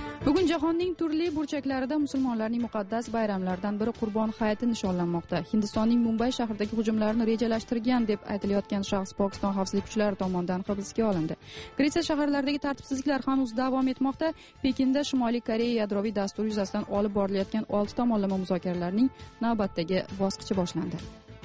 jahonning turli burchaklarida musulmonlarning muqaddas bayramlaridan biri Qurbon hayiti nishonlanmoqda. Hindistonning Mumbay shahridagi hujumlarni rejalashtirgan deb aytilayotgan shaxs Pokiston xavfsizlik kuchlari tomonidan hibsga olindi. Gretsiya shaharlaridagi tartibsizliklar hanuz davom etmoqda. Pekinda Shimoliy Koreya yadroviy dasturi yuzasidan olib borilayotgan 6 tomonlama muzokaralarning navbatdagi bosqichi boshlandi.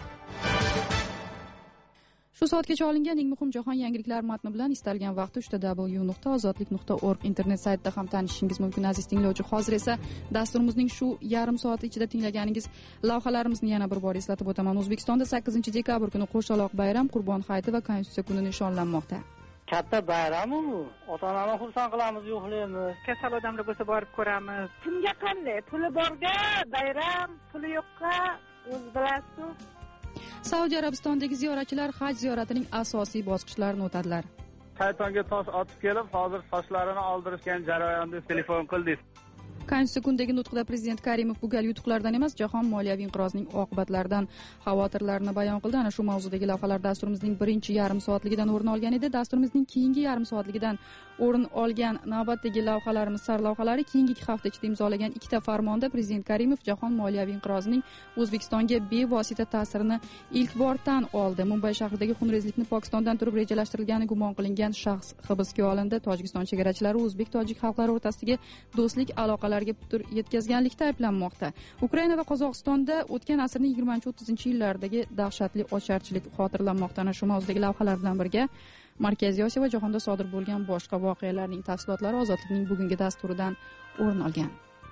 Shu soatgacha olingan eng muhim jahon yangiliklari matni bilan istalgan vaqtda www.ozodlik.org internet saytida ham tanishishingiz mumkin aziz tinglovchi. Hozir esa dasturimizning shu yarim soat ichida tinglaganingiz lavhalarimizni yana bir bor eslatib o'taman. O'zbekistonda 8-dekabr kuni qo'shaloq bayram, Qurbon hayiti va Konstitutsiya kuni nishonlanmoqda. Katta bayram-u, ota-onani xursand qilamiz, yo'qlaymiz. Kasal odamlar bo'lsa borib ko'ramiz. Kimga qanday? Puli borga bayram, puli yo'qqa o'z bilasiz. Saudiya Arabistonidagi ziyoratchilar haj ziyoratining asosiy bosqichlarini o'tadilar. Shaytonga tosh otib kelib, hozir sochlarini oldirishgan jarayonda telefon qildik. Konstitutsiya kunidagi nutqida prezident Karimov bu gal yutuqlardan emas, jahon moliyaviy inqirozining oqibatlaridan xavotirlarini bayon qildi. Ana shu mavzudagi lavhalar dasturimizning birinchi yarim soatligidan o'rin olgan edi. Dasturimizning keyingi yarim soatligidan o'rin olgan navbatdagi lavhalarimiz sarlavhalari keyingi hafta ichida imzolagan ikkita farmonda prezident Karimov jahon moliyaviy inqirozining O'zbekistonga bevosita ta'sirini ilk bor tan oldi. Mumbay shahridagi xunrezlikni Pokistondan turib rejalashtirilgani gumon qilingan shaxs hibsga olindi. Tojikiston chegarachilari o'zbek-tojik xalqlari o'rtasidagi do'stlik aloqalariga putur yetkazganlikda ayblanmoqda. Ukraina va Qozog'istonda o'tgan asrning 20-30 yillaridagi dahshatli ocharchilik xotirlanmoqda. Ana shu mavzudagi lavhalar bilan birga Markaziy Osiyo va jahonda sodir bo'lgan boshqa voqealarning tafsilotlari Ozodlikning bugungi dasturidan o'rin olgan.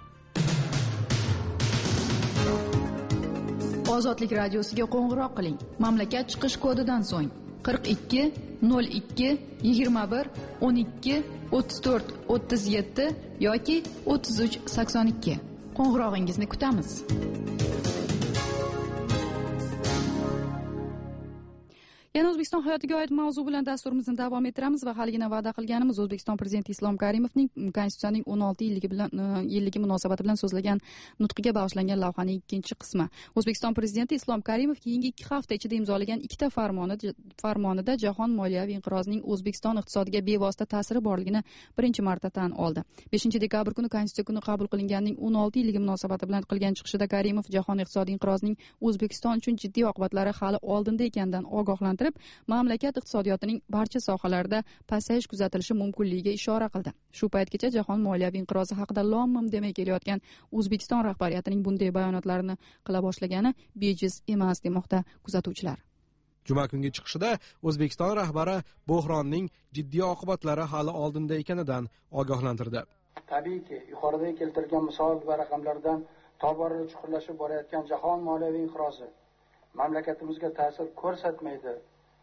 Ozodlik radiosiga qo'ng'iroq qiling. Mamlakat chiqish kodidan so'ng 42 02 21 12 34 37 yoki 33 82. Qo'ng'irog'ingizni kutamiz. Yana O'zbekiston hayotiga oid mavzu bilan dasturimizni davom ettiramiz va haligina va'da qilganimiz O'zbekiston prezidenti Islom Karimovning Konstitutsiyaning 16 yilligi munosabati bilan so'zlagan nutqiga bag'ishlangan lavhaning ikkinchi qismi. O'zbekiston prezidenti Islom Karimov keyingi 2 hafta ichida imzolagan ikkita farmonida jahon moliyaviy inqirozining O'zbekiston iqtisodiga bevosita ta'siri borligini birinchi marta tan oldi. 5-dekabr kuni Konstitutsiya kuni qabul qilinganining 16 yilligi munosabati bilan qilgan chiqishida Karimov jahon iqtisodiy inqirozining O'zbekiston uchun jiddiy oqibatlari hali oldinda ekanidan ogohlantirib, mamlakat iqtisodiyotining barcha sohalarida pasayish kuzatilishi mumkinligiga ishora qildi. Shu paytgacha jahon moliyaviy inqirozi haqida lom-mim demay kelayotgan O'zbekiston rahbariyatining bunday bayonotlarini qila boshlagani bejiz emas demoqda kuzatuvchilar. Juma kungi chiqishida O'zbekiston rahbari bo'hronning jiddiy oqibatlari hali oldinda ekanidan ogohlantirdi. Tabiiyki, yuqorida keltirilgan misol va raqamlardan tobora chuqurlashib borayotgan jahon moliyaviy inqirozi mamlakatimizga ta'sir ko'rsatmaydi,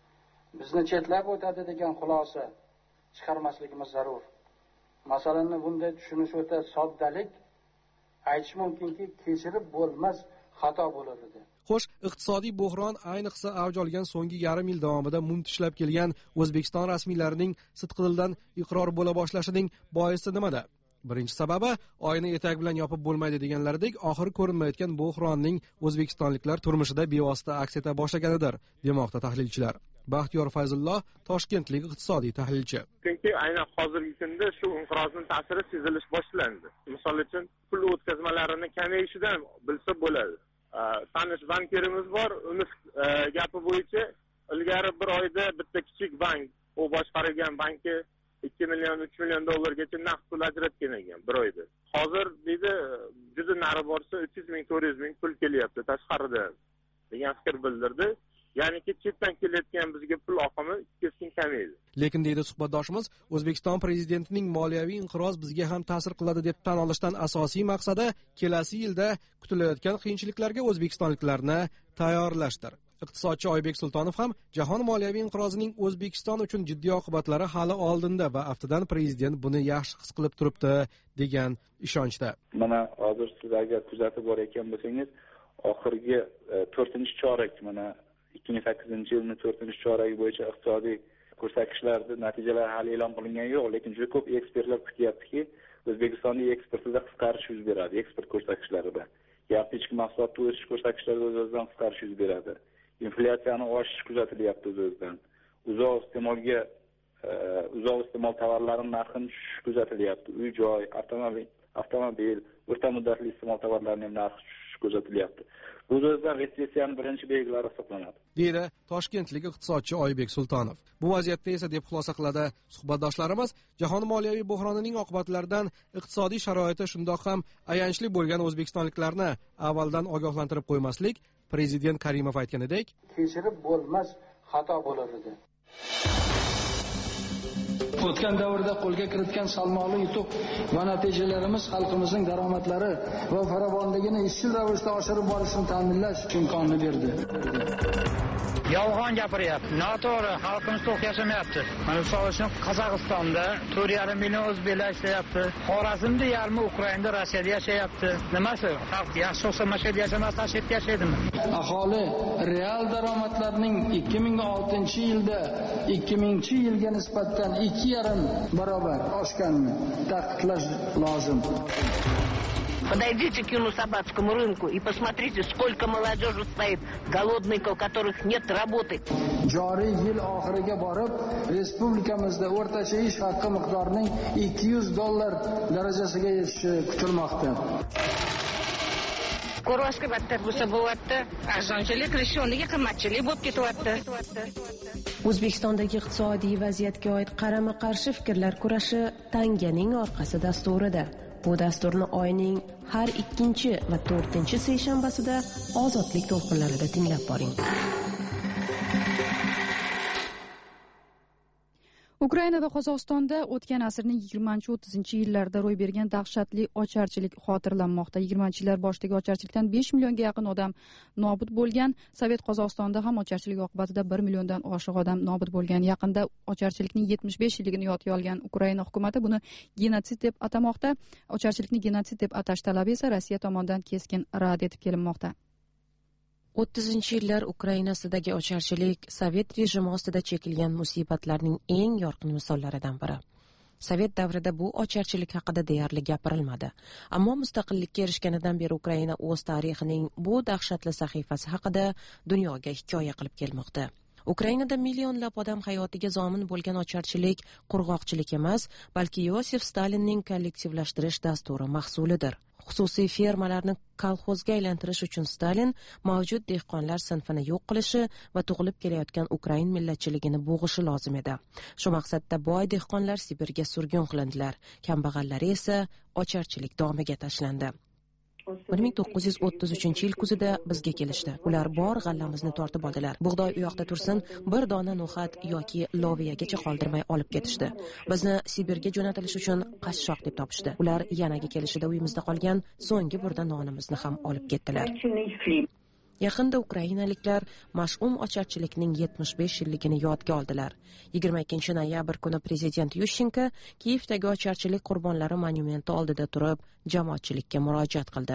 bizni chetlab o'tadi degan xulosa chiqarmasligimiz zarur. Masalanni bunday tushunish o'ta soddalik, aytish mumkinki, kechirib bo'lmas xato bo'lar edi. Xo'sh, iqtisodiy bo'hron ayniqsa avj olgan so'nggi yarim yil davomida mum tishlab kelgan O'zbekiston rasmiylarining sidqidildan iqror bo'la boshlashining boisi nimada? Birinchi sababi oyni etak bilan yopib bo'lmaydi deganlaridek oxiri ko'rinmayotgan bo'hronning o'zbekistonliklar turmushida bevosita aks eta boshlaganidir, demoqda tahlilchilar. Baxtiyor Fayzulloh toshkentlik iqtisodiy tahlilchi. Chunki aynan hozirgi kunda shu inqirozning ta'siri sezilish boshlandi. Misol uchun pul o'tkazmalarini kamayishidan bilsa bo'ladi. Tanish bankirimiz bor, uni gapi bo'yicha ilgari bir oyda bitta kichik bank, u boshqargan banki 2 million, 3 million dollargacha naqd pul ajratgan ekan bir oyda. Hozir deydi, juda nari borsa 300 ming, 400 ming pul kelyapti tashqaridan degan fikr bildirdi. Ya'niki chetdan kelayotgan bizga pul oqimi keskin kamaydi. Lekin deydi suhbatdoshimiz, O'zbekiston prezidentining moliyaviy inqiroz bizga ham ta'sir qiladi deb tan olishdan asosiy maqsadi kelasi yilda kutilayotgan qiyinchiliklarga o'zbekistonliklarni tayyorlashdir. Iqtisodchi Oybek Sultonov ham jahon moliyaviy inqirozining O'zbekiston uchun jiddiy oqibatlari hali oldinda va aftidan prezident buni yaxshi his qilib turibdi degan ishonchda. Mana hozir siz agar kuzatib borayotgan bo'lsangiz, oxirgi 4-chorak, mana 2008-yilning 4-choragi bo'yicha iqtisodiy ko'rsatkichlarda natijalar hali e'lon qilingani yo'q, lekin juda ko'p ekspertlar kutyaptiki, O'zbekistonning eksportida qisqarish yuz beradi, eksport ko'rsatkichlarida. Yalpi ichki mahsulotda o'sish ko'rsatkichlarida o'z-o'zidan qisqarish yuz beradi. Inflyatsiyani oshish kuzatilyapti o'z-o'zidan. Uzoq iste'mol tovarlarining narxining tushishi kuzatilyapti. Uy-joy, avtomobil, o'rta muddatli iste'mol tovarlarining narxi tushishi kuzatilyapti. Bu o'zidan retsessiyaning birinchi belgilari hisoblanadi, deydi toshkentlik iqtisodchi Oybek Sultonov. Bu vaziyatda esa, deb xulosa qiladi suhbatdoshlarimiz, jahon moliyaviy bo'hronining oqibatlaridan iqtisodiy sharoiti shundoq ham ayanchli bo'lgan o'zbekistonliklarni avvaldan ogohlantirib qo'ymaslik, prezident Karimov aytganidek, kechirib bo'lmas xato bo'lar edi. O'tgan davrda qo'lga kiritgan salmoqli yutuq va natijalarimiz xalqimizning daromadlari va farovonligini izchil ravishda oshirib borishni ta'minlash imkonini berdi. Yolg'on gapiryapti, noto'g'ri, xalqimiz to'q yashamayapti. Mana misol uchun Qozog'istonda 4,5 million o'zbeklar ishlayapti. Xorazmda yarmi Ukrainada, Rossiyada yashayapti. Nimasi? Xalq yaxshi bo'lsa mashhurda yashamasdan chetda yashaydimi? Aholi real daromadlarning 2006-yilda 2000-yilga nisbatan 2,5 barobar oshganini ta'kidlash lozim. Подойдите к Юнусабадскому рынку и посмотрите, сколько молодежи стоит, голодных, у которых нет работы. Joriy yil oxiriga borib, respublikamizda o'rtacha ish haqi miqdorining $200 darajasiga yetishi kutilmoqda. Ko'rvashga battar bo'lsa bo'lyapti, arzonchilik, rishonligi, qimmatchilik bo'lib ketyapti. O'zbekistondagi iqtisodiy vaziyatga oid qarama-qarshi fikrlar kurashi Tanganing orqasi dasturida. Bu dasturni oyning har 2 va 4 seshanbasida ozodlik to'lqinlarida tinglab boring. Ukraina va Qozog'istonda o'tgan asrning 20-30-yillarida ro'y bergan dahshatli ocharchilik xotirlanmoqda. 20-yillar boshidagi ocharchilikdan 5 millionga yaqin odam nobud bo'lgan. Sovet Qozog'istonda ham ocharchilik oqibatida 1 milliondan oshiq odam nobud bo'lgan. Yaqinda ocharchilikning 75 yilligini yodga olgan Ukraina hukumati buni genotsid deb atamoqda. Ocharchilikni genotsid deb atash talabi esa Rossiya tomonidan keskin rad etib kelinmoqda. 30-yillar Ukrainasidagi ocharchilik Sovet rejimi ostida chekilgan musibatlarning eng yorqin misollaridan biri. Sovet davrida bu ocharchilik haqida deyarli gapirilmadi. Ammo mustaqillikka erishganidan beri Ukraina o'z tarixining bu dahshatli sahifasi haqida dunyoga hikoya qilib kelmoqda. Ukrainada millionlab odam hayotiga zomin bo'lgan ocharchilik qurg'oqchilik emas, balki Yosif Stalinning kollektivlashtirish dasturi mahsulidir. Xususiy fermalarni kolxozga aylantirish uchun Stalin mavjud dehqonlar sinfini yo'q qilishi va tug'ilib kelayotgan Ukrain millatchiligini bo'g'ishi lozim edi. Shu maqsadda boy dehqonlar Sibirga surgun qilindilar, kambag'allari esa ocharchilik domiga tashlandi. 1933-yil kuzida bizga kelishdi. Ular bor g'allamizni tortib oldilar. Bug'doy u yoqda tursin, bir dona no'xat yoki loviyagacha qoldirmay olib ketishdi. Bizni Sibirga jo'natilish uchun qashshoq deb topishdi. Ular yanaga kelishida uyimizda qolgan so'nggi burda nonimizni ham olib ketdilar. Yaqinda ukrainaliklar mash'um ocharchilikning 75 yilligini yodga oldilar. 22 noyabr kuni prezident Yushchenko Kiyevdagi ocharchilik qurbonlari monumenti oldida turib, jamoatchilikka murojaat qildi.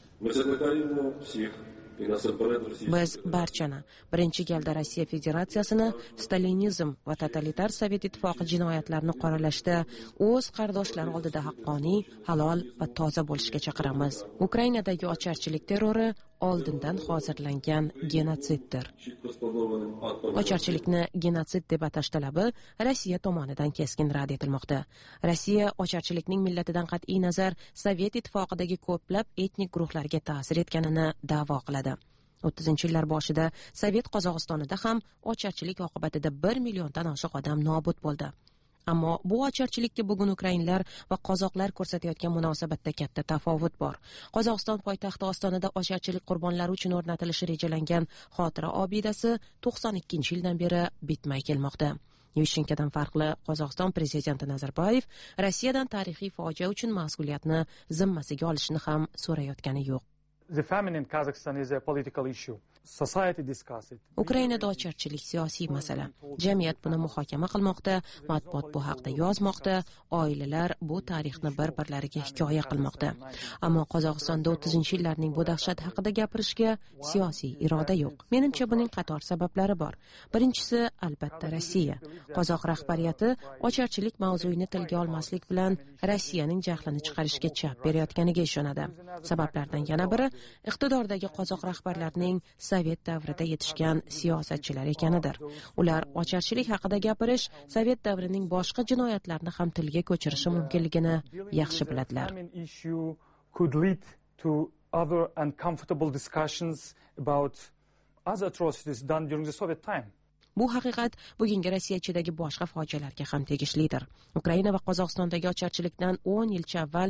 Biz barchani, birinchi galda Rossiya Federatsiyasini stalinizm va totalitar Sovet ittifoqi jinoyatlarini qoralashda o'z qardoshlari oldida haqqoniy, halol va toza bo'lishga chaqiramiz. Ukrainadagi ocharchilik terrori oldindan hozirlangan genotsiddir. Ocharchilikni genotsid deb atash talabi Rossiya tomonidan keskin rad etilmoqda. Rossiya ocharchilikning millatidan qat'iy nazar Sovet ittifoqidagi ko'plab etnik guruhlarga ta'sir etganini da'vo qiladi. 30-yillar boshida Sovet Qozog'istonida ham ocharchilik oqibatida 1 milliondan oshiq odam nobud bo'ldi. Ammo bu ocharchilikka bugun ukrainlar va qozoqlar ko'rsatayotgan munosabatda katta tafovut bor. Qozog'iston poytaxti Ostonada ocharchilik qurbonlari uchun o'rnatilishi rejalangan xotira obidasi 92-yildan beri bitmay kelmoqda. Yushchenkodan farqli Qozog'iston prezidenti Nazarboyev Rossiyadan tarixiy fojia uchun mas'uliyatni zimmasiga olishni ham so'rayotgani yo'q. The famine in Kazakhstan is a political issue. Society discuss it. Ukrainada ocharchilik siyosiy masala. Jamiyat buni muhokama qilmoqda, matbuot bu haqda yozmoqda, oilalar bu tarixni bir-birlariga hikoya qilmoqda. Ammo Qozog'istonda 30-yillarning bu dahshat haqida gapirishga siyosiy iroda yo'q. Menimcha buning qator sabablari bor. Birinchisi, albatta Rossiya. Qozoq rahbariyati ocharchilik mavzuyini tilga olmaslik bilan Rossiyaning jahlini chiqarishga chap berayotganiga ishonadi. Sabablardan yana biri iqtidordagi qozoq rahbarlarining sovet davrida yetishgan siyosatchilar ekanidir. Ular ocharchilik haqida gapirish, sovet davrining boshqa jinoyatlarini ham tilga ko'chirishi mumkinligini yaxshi biladilar. Could lead to other uncomfortable discussions about other atrocities done during the Soviet time. Bu haqiqat bugungi Rossiya ichidagi boshqa fojialarga ham tegishlidir. Ukraina va Qozog'istondagi ocharchilikdan 10 yilcha avval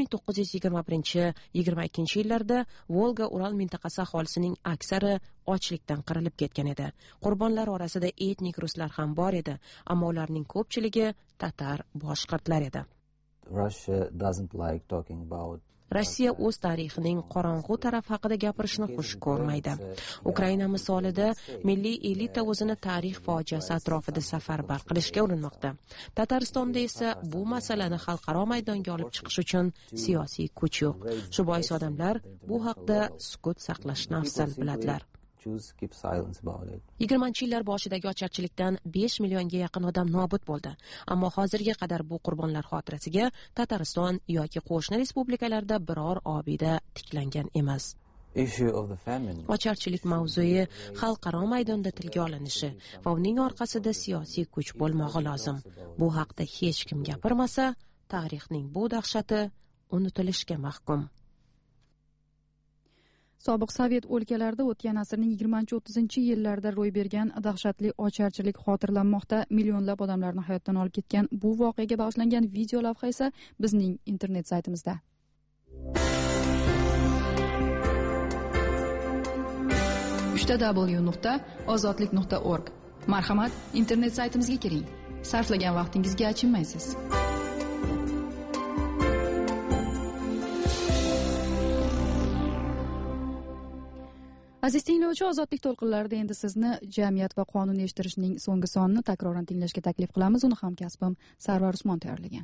1921-22 yillarda Volga-Ural mintaqasi aholisining aksari ochlikdan qirilib ketgan edi. Qurbonlar orasida etnik ruslar ham bor edi, ammo ularning ko'pchiligi tatar boshqirdlar edi. Rossiya o'z tarixining qorong'u tarafi haqida gapirishni xush ko'rmaydi. Ukraina misolida milliy elita o'zini tarix fojiasi atrofida safarbar qilishga urinmoqda. Tataristonda esa bu masalani xalqaro maydonga olib chiqish uchun siyosiy kuch yo'q. Shu bois odamlar bu haqda sukut saqlashni afzal biladilar. 20-yillar boshidagi ocharchilikdan 5 millionga yaqin odam nobud bo'ldi. Ammo hozirga qadar bu qurbonlar xotirasiga Tatariston yoki qo'shni respublikalarda biror obida tiklangan emas. Ocharchilik mavzui xalqaro maydonda tilga olinishi va uning orqasida siyosiy kuch bo'lmog'i lozim. Bu haqda hech kim gapirmasa, tarixning bu dahshati unutilishga mahkum. Sobiq Sovet o'lkalarida o'tgan asrning 20-30-yillarida ro'y bergan dahshatli ocharchilik xotirlanmoqda. Millionlab odamlarni hayotdan olib ketgan bu voqeaga bag'ishlangan video lavha esa bizning internet saytimizda. www.ozodlik.org. Marhamat, internet saytimizga kiring. Sarflagan vaqtingizga achinmaysiz. Aziz tinglovchi, ozodlik to'lqinlarida endi sizni jamiyat va qonun eshittirishning so'nggi sonini takroran tinglashga taklif qilamiz. Uni hamkasbim Sarvar Usmon tayyorlagan.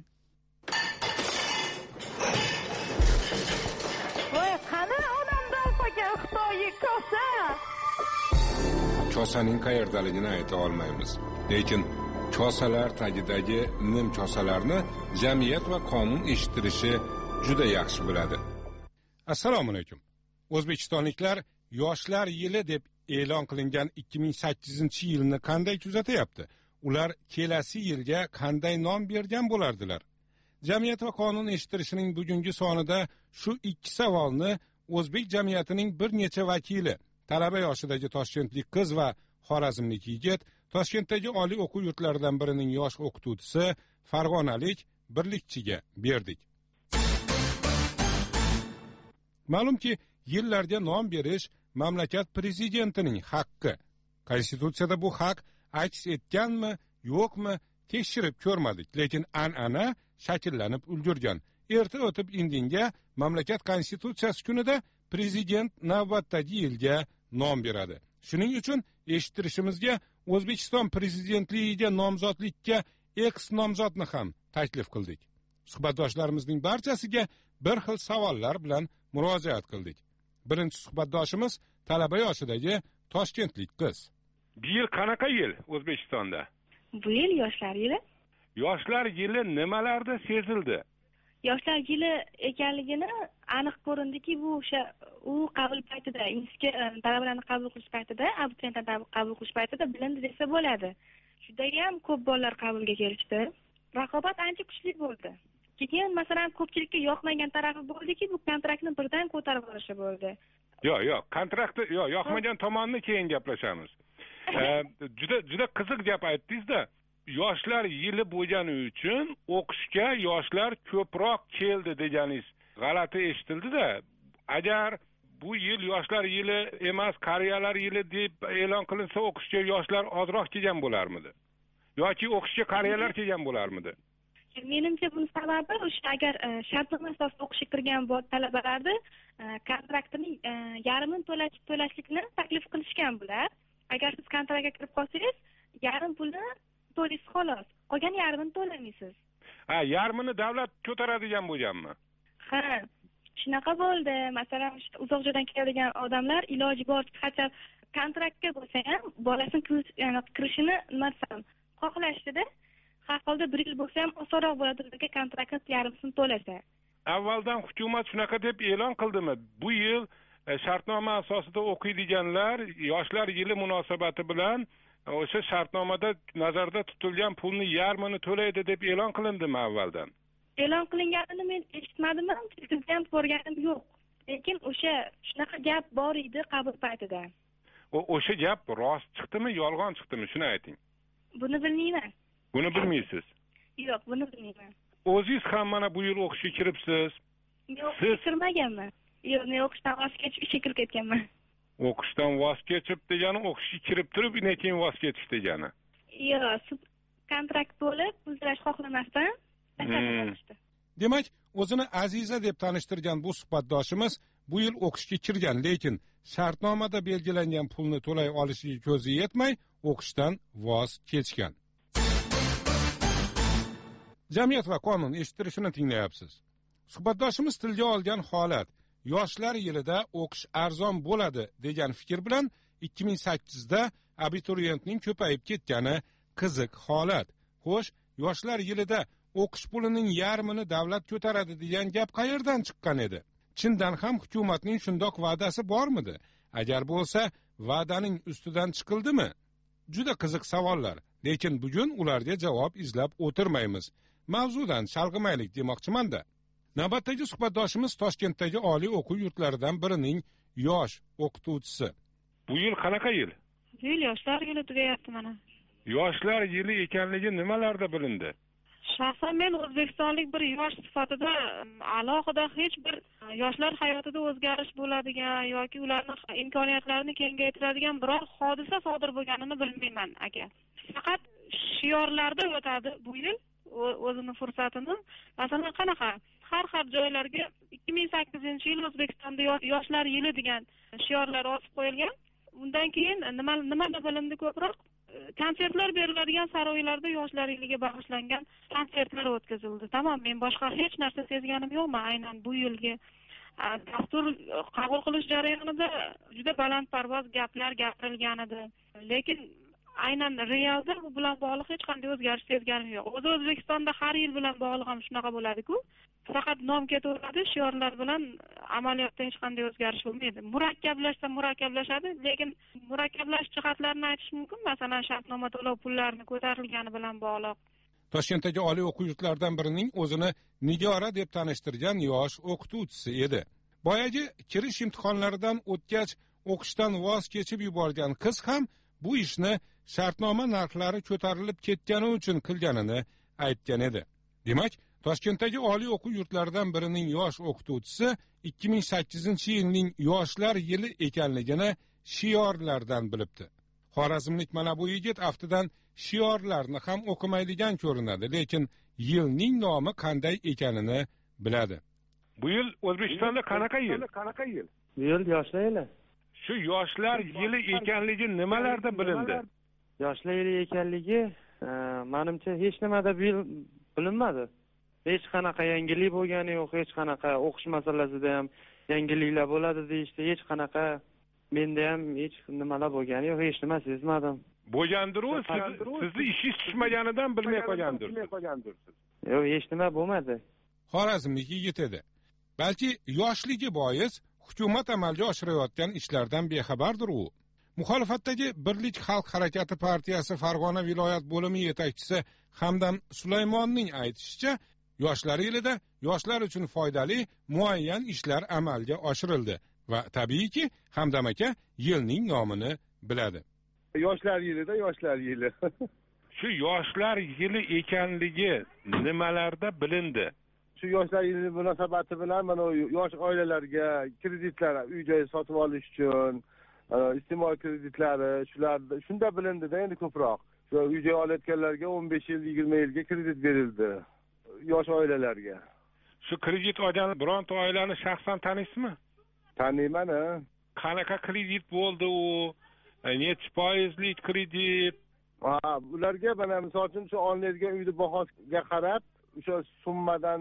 Voy, qani odamdan qolgan Xitoy kosa? Kosaning qayerdaligini ayta olmaymiz. Lekin kosalar tagidagi nim kosalarni jamiyat va qonun eshittirishi juda yaxshi biladi. Assalomu alaykum. O'zbekistonliklar Yoshlar yili deb e'lon qilingan 2008-yilni qanday kuzatyapti? Ular kelasi yilga qanday nom bergan bo'lardilar? Jamiyat va qonun eshittirishining bugungi sonida shu ikki savolni o'zbek jamiyatining bir necha vakili, talaba yoshidagi toshkentlik qiz va xorazmlik yigit, Toshkentdagi oliy o'quv yurtlaridan birining yosh o'qituvchisi, farg'onalik birlikchiga berdik. Ma'lumki, yillarga nom berish mamlakat prezidentining haqqi. Konstitutsiyada bu haq aks etganmi, yo'qmi tekshirib ko'rmadik, lekin an'ana shakllanib ulgurgan. Erta o'tib indinga mamlakat konstitutsiyasi kunida prezident navbatdagi yilga nom beradi. Shuning uchun eshittirishimizga O'zbekiston prezidentligiga nomzodlikka X nomzodni ham taklif qildik. Suhbatdoshlarimizning barchasiga bir xil savollar bilan murojaat qildik. Birinchi suhbatdoshimiz talaba yoshidagi toshkentlik qiz. Bu yil qanaqa yil O'zbekistonda? Bu yil yoshlar yili. Yoshlar yili nimalarda sezildi? Yoshlar yili ekanligini aniq ko'rindiki, bu o'sha u qabul paytida, talabalarni qabul qilish paytida, abituriyentlarni qabul qilish paytida bilindi desa bo'ladi. Juda ham ko'p bolalar qabulga kelishdi. Raqobat ancha kuchli bo'ldi. Keyin masalan ko'pchilikka yoqmagan tarafi bo'ldiki, bu kontraktni birdan ko'tarib olishi bo'ldi. Yo'q, kontraktni yoqmagan tomonni keyin gaplashamiz. Juda qiziq gap aytdingiz-da. Yoshlar yili bo'lgani uchun o'qishga yoshlar ko'proq keldi deganingiz g'alati eshitildi-da. Agar bu yil yoshlar yili emas, qariyalar yili deb e'lon qilinsa, o'qishga yoshlar ozroq kelgan bo'larmidi? Yoki o'qishga qariyalar kelgan bo'larmidi? Menimcha buning sababi o'sha agar shartnoma asosida o'qishga kirgan talabalarni kontraktining yarmini to'lashlikni taklif qilishgan bular. Agar siz kontraktga kirib qolsangiz, yarim pulni to'laysiz xolos. Qolgan yarmini to'lamaysiz. Yarmini davlat ko'taradigan bo'lganmi? Ha, shunaqa bo'ldi. Masalan, uzoq joydan keladigan odamlar iloji boricha kontraktga bo'lsa ham bolasini kirishini nima desam, xohlashdi-da. Har holda 1 yil bo'lsa ham osonroq bo'ladi degan kontraktni yarmisini to'lasa. Avvaldan hukumat shunaqa deb e'lon qildimi? Bu yil shartnoma asosida o'qiydiganlar yoshlar yili munosabati bilan o'sha shartnomada nazarda tutilgan pulni yarmini to'laydi deb e'lon qilindimi avvaldan? E'lon qilinganini men eshitmadim, sizni ham ko'rganim yo'q. Lekin shunaqa gap bor edi qabul paytida. O'sha gap rost chiqdimi, yolg'on chiqdimi? Shuni ayting. Buni bilmayman. Buni bilmaysiz? Yo'q, buni bilmayman. O'zingiz ham mana bu yil o'qishga kiribsiz. Yo'q, kirmaganman. Yo'q, men o'qishdan voz kechib ishga kirib ketganman. O'qishdan voz kechib degani o'qishga kirib turib, keyin voz kechish degani. Yo'q, kontrakt bo'lib, uzilish xohlamasdan Demak, o'zini Aziza deb tanishtirgan bu suhbatdoshimiz bu yil o'qishga kirgan, lekin shartnomada belgilangan pulni to'lay olishiga ko'zi yetmay, o'qishdan voz kechgan. Jamiyat va qonun eshittirishini tinglayapsiz. Suhbatdoshimiz tilga olgan holat yoshlar yilida o'qish arzon bo'ladi degan fikr bilan 2008da abituriyentning ko'payib ketgani qiziq holat. Xo'sh, yoshlar yilida o'qish pulining yarmini davlat ko'taradi degan gap qayerdan chiqqan edi? Chindan ham hukumatning shundoq va'dasi bormidi? Agar bo'lsa, va'daning ustidan chiqildimi? Juda qiziq savollar, lekin bugun ularga javob izlab o'tirmaymiz. Mavzudan chalg'imaylik demoqchiman-da. Navbatdagi suhbatdoshimiz Toshkentdagi oliy o'quv yurtlaridan birining yosh o'qituvchisi. Bu yil qanaqa yil? Bu yil yoshlar yili tugayapti mana. Yoshlar yili ekanligi nimalarda bilindi? Shaxsan men o'zbekistonlik bir yosh sifatida alohida hech bir yoshlar hayotida o'zgarish bo'ladigan yoki ularning imkoniyatlarini kengaytiradigan biror hodisa sodir bo'lganini bilmayman aka. Faqat shiorlarda o'tadi bu yil o'zini fursatini. Masalan, qanaqa? Har joylarga 2008-yil O'zbekistonda yoshlar yili degan shiorlar osib qo'yilgan. Undan keyin nima bilindi ko'proq? Konsertlar beriladigan saroylarda yoshlar yiliga bag'ishlangan konsertlar o'tkazildi. Tamam, men boshqa hech narsa sezganim yo'qmi aynan bu yilgi dastur qabul qilish jarayonida juda balandparvoz gaplar gapirilgan edi. Lekin aynan realda bu bilan bog'liq hech qanday o'zgarish sezganim yo'q. O'zbekistonda har yil bilan bog'liq ham shunaqa bo'ladi-ku. Faqat nom ketaveradi, shiorlar bilan amaliyotda hech qanday o'zgarish bo'lmaydi. Murakkablashadi, lekin murakkablash jihatlarini aytish mumkin. Masalan, shartnoma to'lov pullarini ko'tarilgani bilan bog'liq. Toshkentdagi oliy o'quv yurtlaridan birining o'zini Nigora deb tanishtirgan yosh o'qituvchisi edi. Boyagi kirish imtihonlaridan o'tgach, o'qishdan voz kechib yuborgan qiz ham bu ishni shartnoma narxlari ko'tarilib ketgani uchun qilganini aytgan edi. Demak, Toshkentdagi oliy o'quv yurtlaridan birining yosh o'qituvchisi 2008-yilning yoshlar yili ekanligini shiorlardan bilibdi. Xorazmlik mana bu yigit aftidan shiorlarni ham o'qimaydigan ko'rinadi, lekin yilning nomi qanday ekanini biladi. Bu yil O'zbekistonda qanaqa yil? Bu yil yoshlar yili. Shu yoshlar yili ekanligi nimalarda bilindi? Yoshlar yili ekanligi menimcha hech nimada bilinmadi. Hech qanaqa yangilik bo'lgani yo'q, hech qanaqa o'qish masalasida ham yangiliklar bo'ladi deyishdi, hech qanaqa menda ham hech nimalar bo'lgani yo'q, hech nima sezmadim. Bo'lgandir-ku, sizni ishingiz tushmaganidan bilmay qolgandirsiz. Yo'q, hech nima bo'lmadi. Xorazmlik yigit edi. Balki yoshligi bois hukumat amalga oshirayotgan ishlardan bexabardir u. Muxolifatdagi Birlik xalq harakati partiyasi Farg'ona viloyat bo'limi yetakchisi Hamdam Sulaymonning aytishicha, yoshlar yilida yoshlar uchun foydali muayyan ishlar amalga oshirildi va tabiiyki, Hamdam aka yilning nomini biladi. Yoshlar yilida yoshlar yili. Shu yoshlar yili ekanligi nimalarda bilindi? Shu yoshlar yili munosabati bilan mana yosh oilalarga kreditlar, uy-joy sotib olish uchun ijtimoiy kreditlari shunda bilindi-da endi ko'proq. Shu uy-joy olayotganlarga 15 yil, 20 yilga kredit berildi. Yosh oilalarga. Shu kredit olgan bironta oilani shaxsan taniysizmi? Taniyman. Qanaqa kredit bo'ldi u? Necha foizlik kredit? Ularga mana misol uchun shu olinadigan uyni bahosiga qarab, o'sha summadan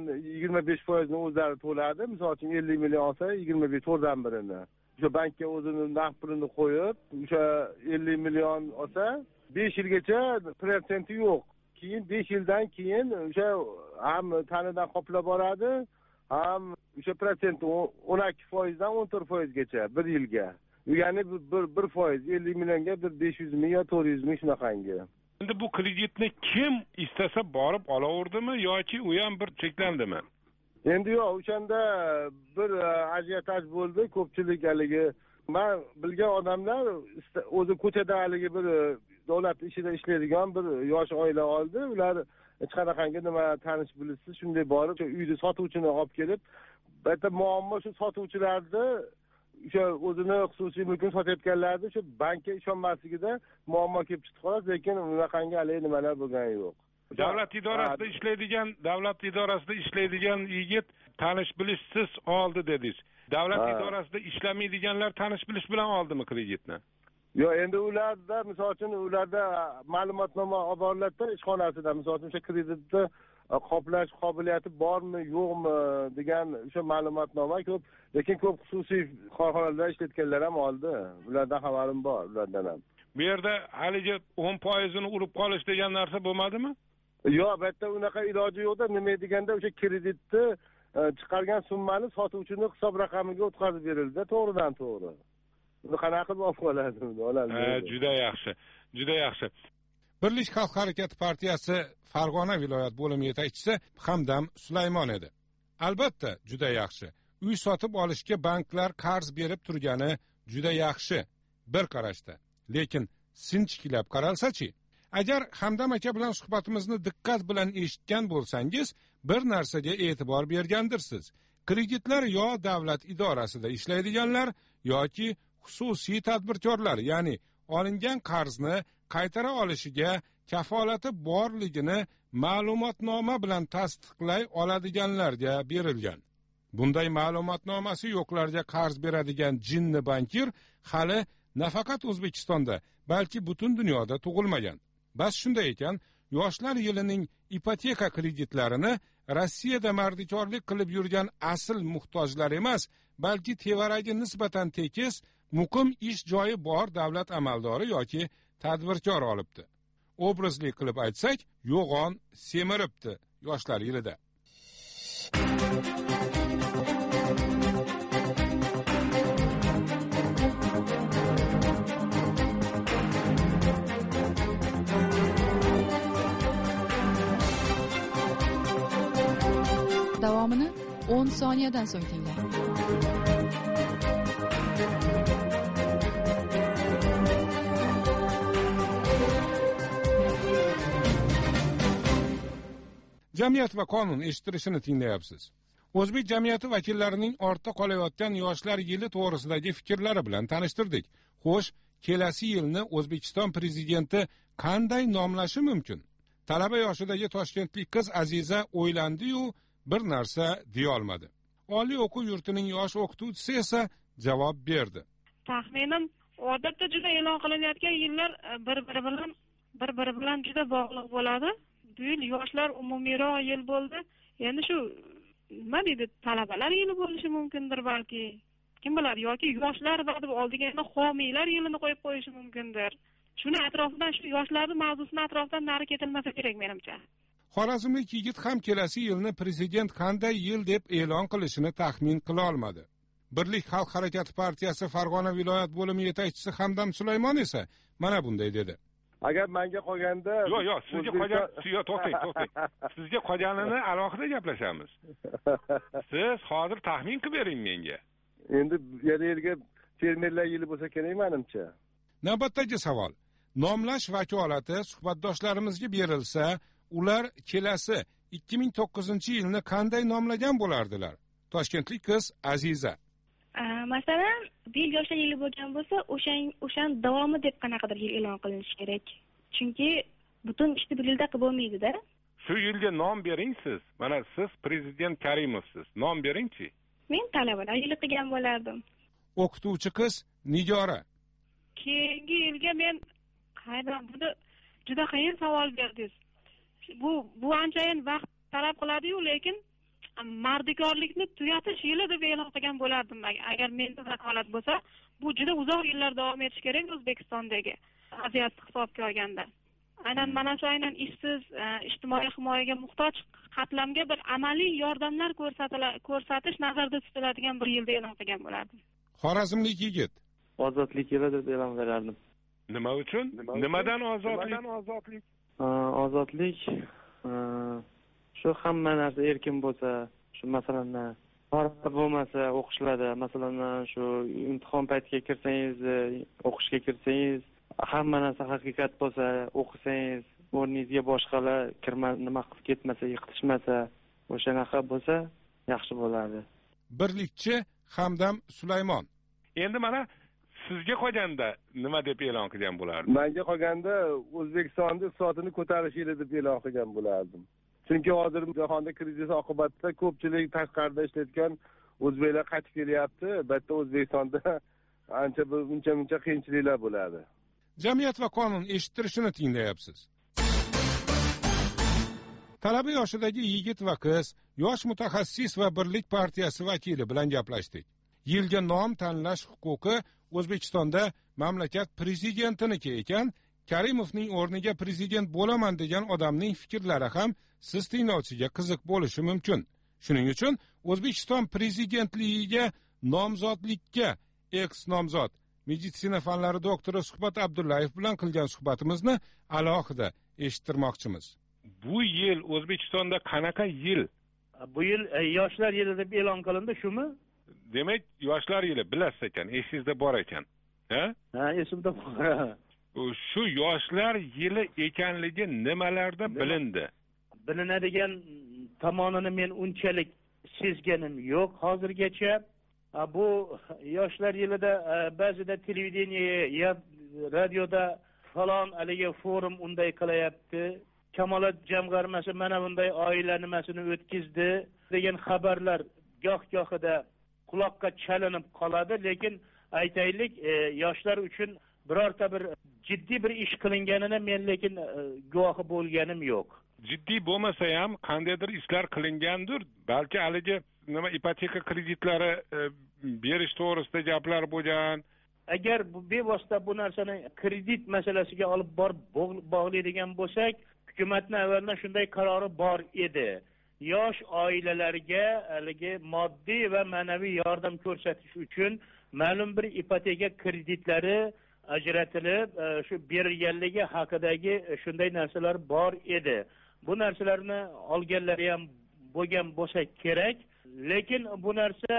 25% ni o'zlari to'ladi. Misol uchun 50 million olsa, 24dan birini. O'sha bankka o'zini naqd pulini qo'yib, o'sha 50 million olsa, 5 yilgacha prosenti yo'q. Keyin 5 yildan keyin o'sha ham tanidan qoplab boradi, ham o'sha protsenti 12%dan 14%gacha bir yilga. Ya'ni 1% 50 millionga bir 500 ming yo 400 ming shunaqangi. Endi bu kreditni kim istasa borib olaverdimi yoki u ham bir cheklandimi? Endi yo'q, o'shanda bir ajiotaj bo'ldi, ko'pchilik haligi men bilgan odamlar o'zi ko'chada haligi bir davlat ishida ishlaydigan bir yosh oila oldi. Ular hech qanaqangi nima tanish bilishsiz shunday borib uyni sotuvchini olib kelib, bitta muammo shu sotuvchilarda o'sha o'zini xususiy mulkini sotayotganlarda shu bankka ishonmasligida muammo kelib chiqdi xolos, lekin unaqangi haligi nimalar bo'lgani yo'q. Davlat idorasida ishlaydigan yigit tanish bilishsiz oldi dedingiz. Davlat idorasida ishlamaydiganlar tanish bilish bilan oldimi kreditni? Yo'q, endi ularda misol uchun ularda ma'lumotnoma olib boriladi ishxonasida, misol uchun o'sha kreditni qoplash qobiliyati bormi, yo'qmi degan o'sha ma'lumotnoma ko'p, lekin ko'p xususiy korxonalarda ishlatganlar ham oldi. Ulardan xabarim bor, ulardan ham. Bu yerda haligi 10%ni urib qolish degan narsa bo'lmadimi? Yo'q, bu yerda unaqa iloji yo'qda. Nima deganda o'sha kreditni chiqargan summani sotuvchining hisob raqamiga o'tkazib berildi, to'g'ridan to'g'ri. Buni qanaqa qilib olib qoladi uni? Juda yaxshi, juda yaxshi. Birlik xalq harakati partiyasi Farg'ona viloyat bo'limi yetakchisi Hamdam Sulaymon edi. Albatta, juda yaxshi. Uy sotib olishga banklar qarz berib turgani juda yaxshi bir qarashda. Lekin sinchiklab qaralsa-chi? Agar Hamdam aka bilan suhbatimizni diqqat bilan eshitgan bo'lsangiz, bir narsaga e'tibor bergandirsiz. Kreditlar yo davlat idorasida ishlaydiganlar yoki xususiy tadbirkorlar, ya'ni olingan qarzni qaytara olishiga kafolati borligini ma'lumotnoma bilan tasdiqlay oladiganlarga berilgan. Bunday ma'lumotnomasi yo'qlarga qarz beradigan jinni bankir hali nafaqat O'zbekistonda, balki butun dunyoda tug'ilmagan. Bas shunday ekan, yoshlar yilining ipoteka kreditlarini Rossiyada mardikorlik qilib yurgan asl muhtojlar emas, balki tevaragi nisbatan tekis, muqim ish joyi bor davlat amaldori yoki tadbirkor olibdi. Obrazli qilib aytsak, yo'g'on semiribdi yoshlar yilida. Davomini 10 soniyadan so'ng tinglang. Jamiyat va qonun eshittirishini tinglayapsiz. O'zbek jamiyati vakillarining ortda qolayotgan yoshlar yili to'g'risidagi fikrlari bilan tanishtirdik. Xo'sh, kelasi yilni O'zbekiston prezidenti qanday nomlashi mumkin? Talaba yoshidagi toshkentlik qiz Aziza o'ylandi-yu, bir narsa deya olmadi. Oliy o'quv yurtining yosh o'qituvchisi esa javob berdi. Taxminim odatda juda e'lon qilinayotgan yillar bir-biri bilan juda bog'liq bo'ladi. Bu yil yoshlar umumiyroq yil bo'ldi. Endi shu nima deydi, talabalar yili bo'lishi mumkindir balki. Kim biladi, yoki yoshlar deb oldiga homiylar yilini qo'yib qo'yishi mumkindir. Shuni atrofidan, shu yoshlarning mavzusini atrofidan nari ketilmasa kerak menimcha. Xorazmlik yigit ham kelasi yilni prezident qanday yil deb e'lon qilishini taxmin qila olmadi. Birlik xalq harakati partiyasi Farg'ona viloyat bo'limi yetakchisi Hamdam Sulaymon esa mana bunday dedi. Agar menga qolganda yo'q, sizga qolgan, to'xtang. Sizga qolganini alohida gaplashamiz. Siz hozir taxmin qilib bering menga. Endi yerga fermerlar yili bo'lsa kerak menimcha. Navbatdagi savol. Nomlash vakolati suhbatdoshlarimizga berilsa, ular kelasi 2009-yilni qanday nomlagan bo'lardilar? Toshkentlik qiz Aziza. Masalan, bir yoshlar yili bo'lgan bo'lsa, o'shan davomi deb qanaqadir yil e'lon qilinishi kerak. Chunki butun ishni bir yilda qilib bo'lmaydi-da. Shu yilga nom bering siz. Mana siz prezident Karimovsiz. Nom bering-chi. Men talabalar yili qilgan bo'lardim. O'qituvchi qiz Nigora. Keyingi yilga men buni juda qiyin savol berdingiz. Bu anchayin vaqt talab qiladi-yu, lekin mardikorlikni tugatish yili deb e'lon qilgan bo'lardim. Agar menda vakolat bo'lsa, bu juda uzoq yillar davom etishi kerak O'zbekistondagi vaziyatni hisobga olganda. Aynan mana shu ishsiz, ijtimoiy himoyaga muhtoj qatlamga bir amaliy yordamlar ko'rsatish nazarda tutiladigan bir yilda e'lon qilgan bo'lardim. Xorazmlik yigit. Ozodlik yili deb e'lon qilardim. Nima uchun? Nimadan ozodlik? Ozodlik shu hamma narsa erkin bo'lsa, shu masalan farqi bo'lmasa o'qishlarda, masalan shu imtihon paytiga kirsangiz, o'qishga kirsangiz, hamma narsa haqiqat bo'lsa, o'qisangiz, o'rningizga boshqalar nima qilib ketmasa, yiqitishmasa, o'shanaqa bo'lsa yaxshi bo'lardi. Birlikchi Hamdam Sulaymon. Endi mana sizga qolganda nima deb e'lon qilgan bo'lardi? Menga qolganda O'zbekistonning iqtisodini ko'tarish yili deb e'lon qilgan bo'lardim. Chunki hozir jahonda krizis oqibatida ko'pchilik tashqarida ishlayotgan o'zbeklar qaytib kelyapti. Bitta O'zbekistonda uncha qiyinchiliklar bo'ladi. Jamiyat va qonun eshittirishini tinglayapsiz. Talaba yoshidagi yigit va qiz, yosh mutaxassis va Birlik partiyasi vakili bilan gaplashdik. Yilga nom tanlash huquqi O'zbekistonda mamlakat prezidentiniki ekan, Karimovning o'rniga prezident bo'laman degan odamning fikrlari ham siz tinglovchiga qiziq bo'lishi mumkin. Shuning uchun O'zbekiston prezidentligiga nomzodlikka eks-nomzod meditsina fanlari doktori Suhbat Abdullayev bilan qilgan suhbatimizni alohida eshittirmoqchimiz. Bu yil O'zbekistonda qanaqa yil? Bu yil yoshlar yili deb e'lon qilindi, shumi? Demak, yoshlar yili bilasiz ekan, esingizda bor ekan. Ha, esimda bor. Shu yoshlar yili ekanligi nimalarda bilindi? Bilinadigan tomonini men unchalik sezganim yo'q hozirgacha. Bu yoshlar yilida ba'zida televideniya, radioda falon haligi forum unday qilyapti. Kamolat jamg'armasi mana bunday oila nimasini o'tkazdi degan xabarlar goh-gohida quloqqa chalinib qoladi, lekin aytaylik, yoshlar uchun birorta bir jiddiy bir ish qilinganini men lekin guvohi bo'lganim yo'q. Jiddiy bo'lmasa ham qandaydir ishlar qilingandir. Balki haligi nima ipoteka kreditlari berish to'g'risida gaplar bo'lgan. Agar bu bevosita bu narsani kredit masalasiga olib borib bog'laydigan bo'lsak, hukumatning avvaldan shunday qarori bor edi. Yosh oilalarga haligi moddiy va ma'naviy yordam ko'rsatish uchun ma'lum bir ipoteka kreditlari ajratilib, shu berilganligi haqidagi shunday narsalar bor edi. Bu narsalarni olganlari ham bo'lgan bo'lsa kerak, lekin bu narsa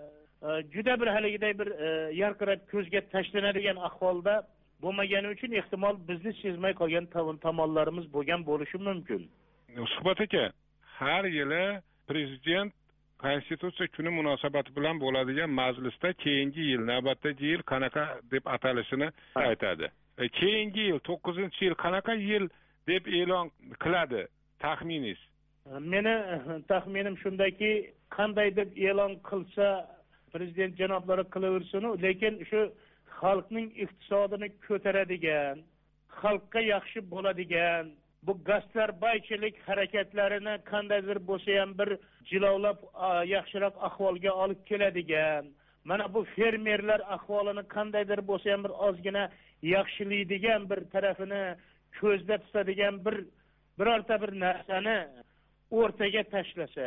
juda bir haligiday bir yarqirab ko'zga tashlanadigan ahvolda bo'lmagani uchun ehtimol bizni sezmay qolgan tomonlarimiz bo'lgan bo'lishi mumkin. Suhbat aka, har yili prezident Konstitutsiya kuni munosabati bilan bo'ladigan majlisda keyingi yil, navbatdagi yil qanaqa deb atalishini aytadi. Keyingi yil 9-yil qanaqa yil deb e'lon qiladi taxminingiz? Meni taxminim shundaki, qanday deb e'lon qilsa prezident janoblari qilaversin, lekin shu xalqning iqtisodini ko'taradigan, xalqqa yaxshi bo'ladigan, bu gastarbaychilik harakatlarini qandaydir bo'lsa ham bir jilovlab yaxshiroq ahvolga olib keladigan, mana bu fermerlar ahvolini qandaydir bo'lsa ham bir ozgina yaxshilaydigan bir tarafini ko'zda tutadigan birorta bir narsani o'rtaga tashlasa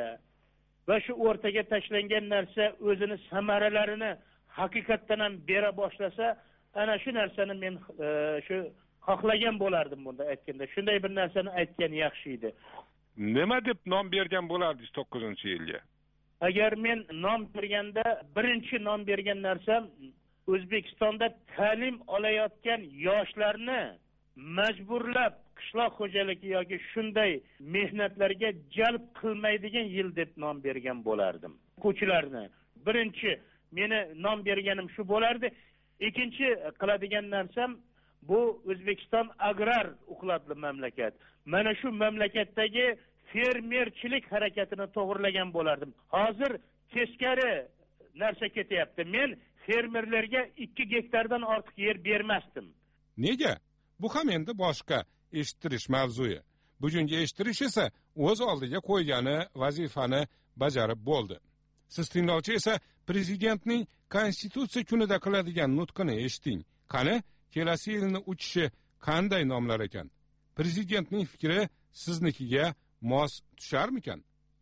va shu o'rtaga tashlangan narsa o'zini samaralarini haqiqatdan ham bera boshlasa, ana shu narsani men shu xohlagan bo'lardim bunda aytganda. Shunday bir narsani aytgan yaxshi edi. Nima deb nom bergan bo'lardingiz 9-yilga? Agar men nom berganda, birinchi nom bergan narsam O'zbekistonda ta'lim olayotgan yoshlarni majburlab qishloq xo'jaligi yoki shunday mehnatlarga jalb qilmaydigan yil deb nom bergan bo'lardim. O'quvchilarni birinchi meni nom berganim shu bo'lardi. Ikkinchi qiladigan narsam bu O'zbekiston agrar iqtisodli mamlakat. Mana shu mamlakatdagi fermerchilik harakatini to'g'rilagan bo'lardim. Hozir teskari narsa ketyapti. Men fermerlarga 2 gektardan ortiq yer bermasdim. Nega? Bu ham endi boshqa eshittirish mavzuyi. Bugungi eshittirish esa o'z oldiga qo'ygani vazifani bajarib bo'ldi. Siz tinglovchi esa prezidentning Konstitutsiya kunida qiladigan nutqini eshiting. Qani, kelasi yilni uchishi qanday nomlar ekan? Prezidentning fikri siznikiga mos tusharmikan?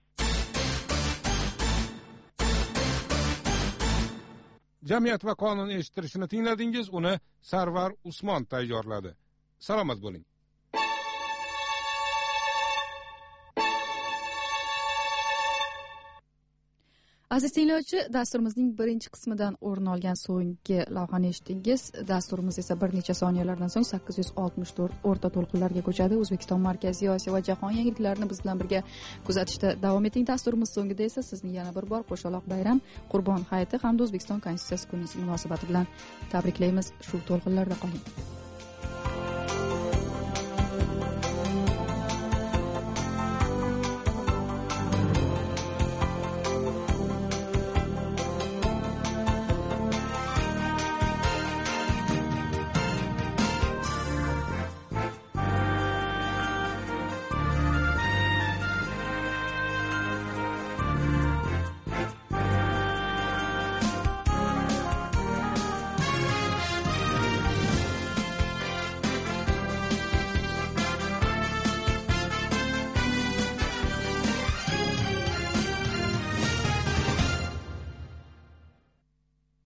Jamiyat va qonun eshittirishini tingladingiz, uni Sarvar Usmon tayyorladi. Salomat bo'ling. Aziz tinglovchi, dasturimizning birinchi qismidan o'rin olgan so'nggi lavhani eshitdingiz. Dasturimiz esa bir necha soniyalardan so'ng 864 o'rta to'lqinlarga ko'chadi. O'zbekiston, Markaziy Osiyo va jahon yangiliklarini biz bilan birga kuzatishda davom eting. Dasturimiz so'ngida esa sizni yana bir bor qo'shaloq bayram, Qurbon hayiti hamda O'zbekiston Konstitutsiyasi kuni munosabati bilan tabriklaymiz. Shu to'lqinlarda qoling.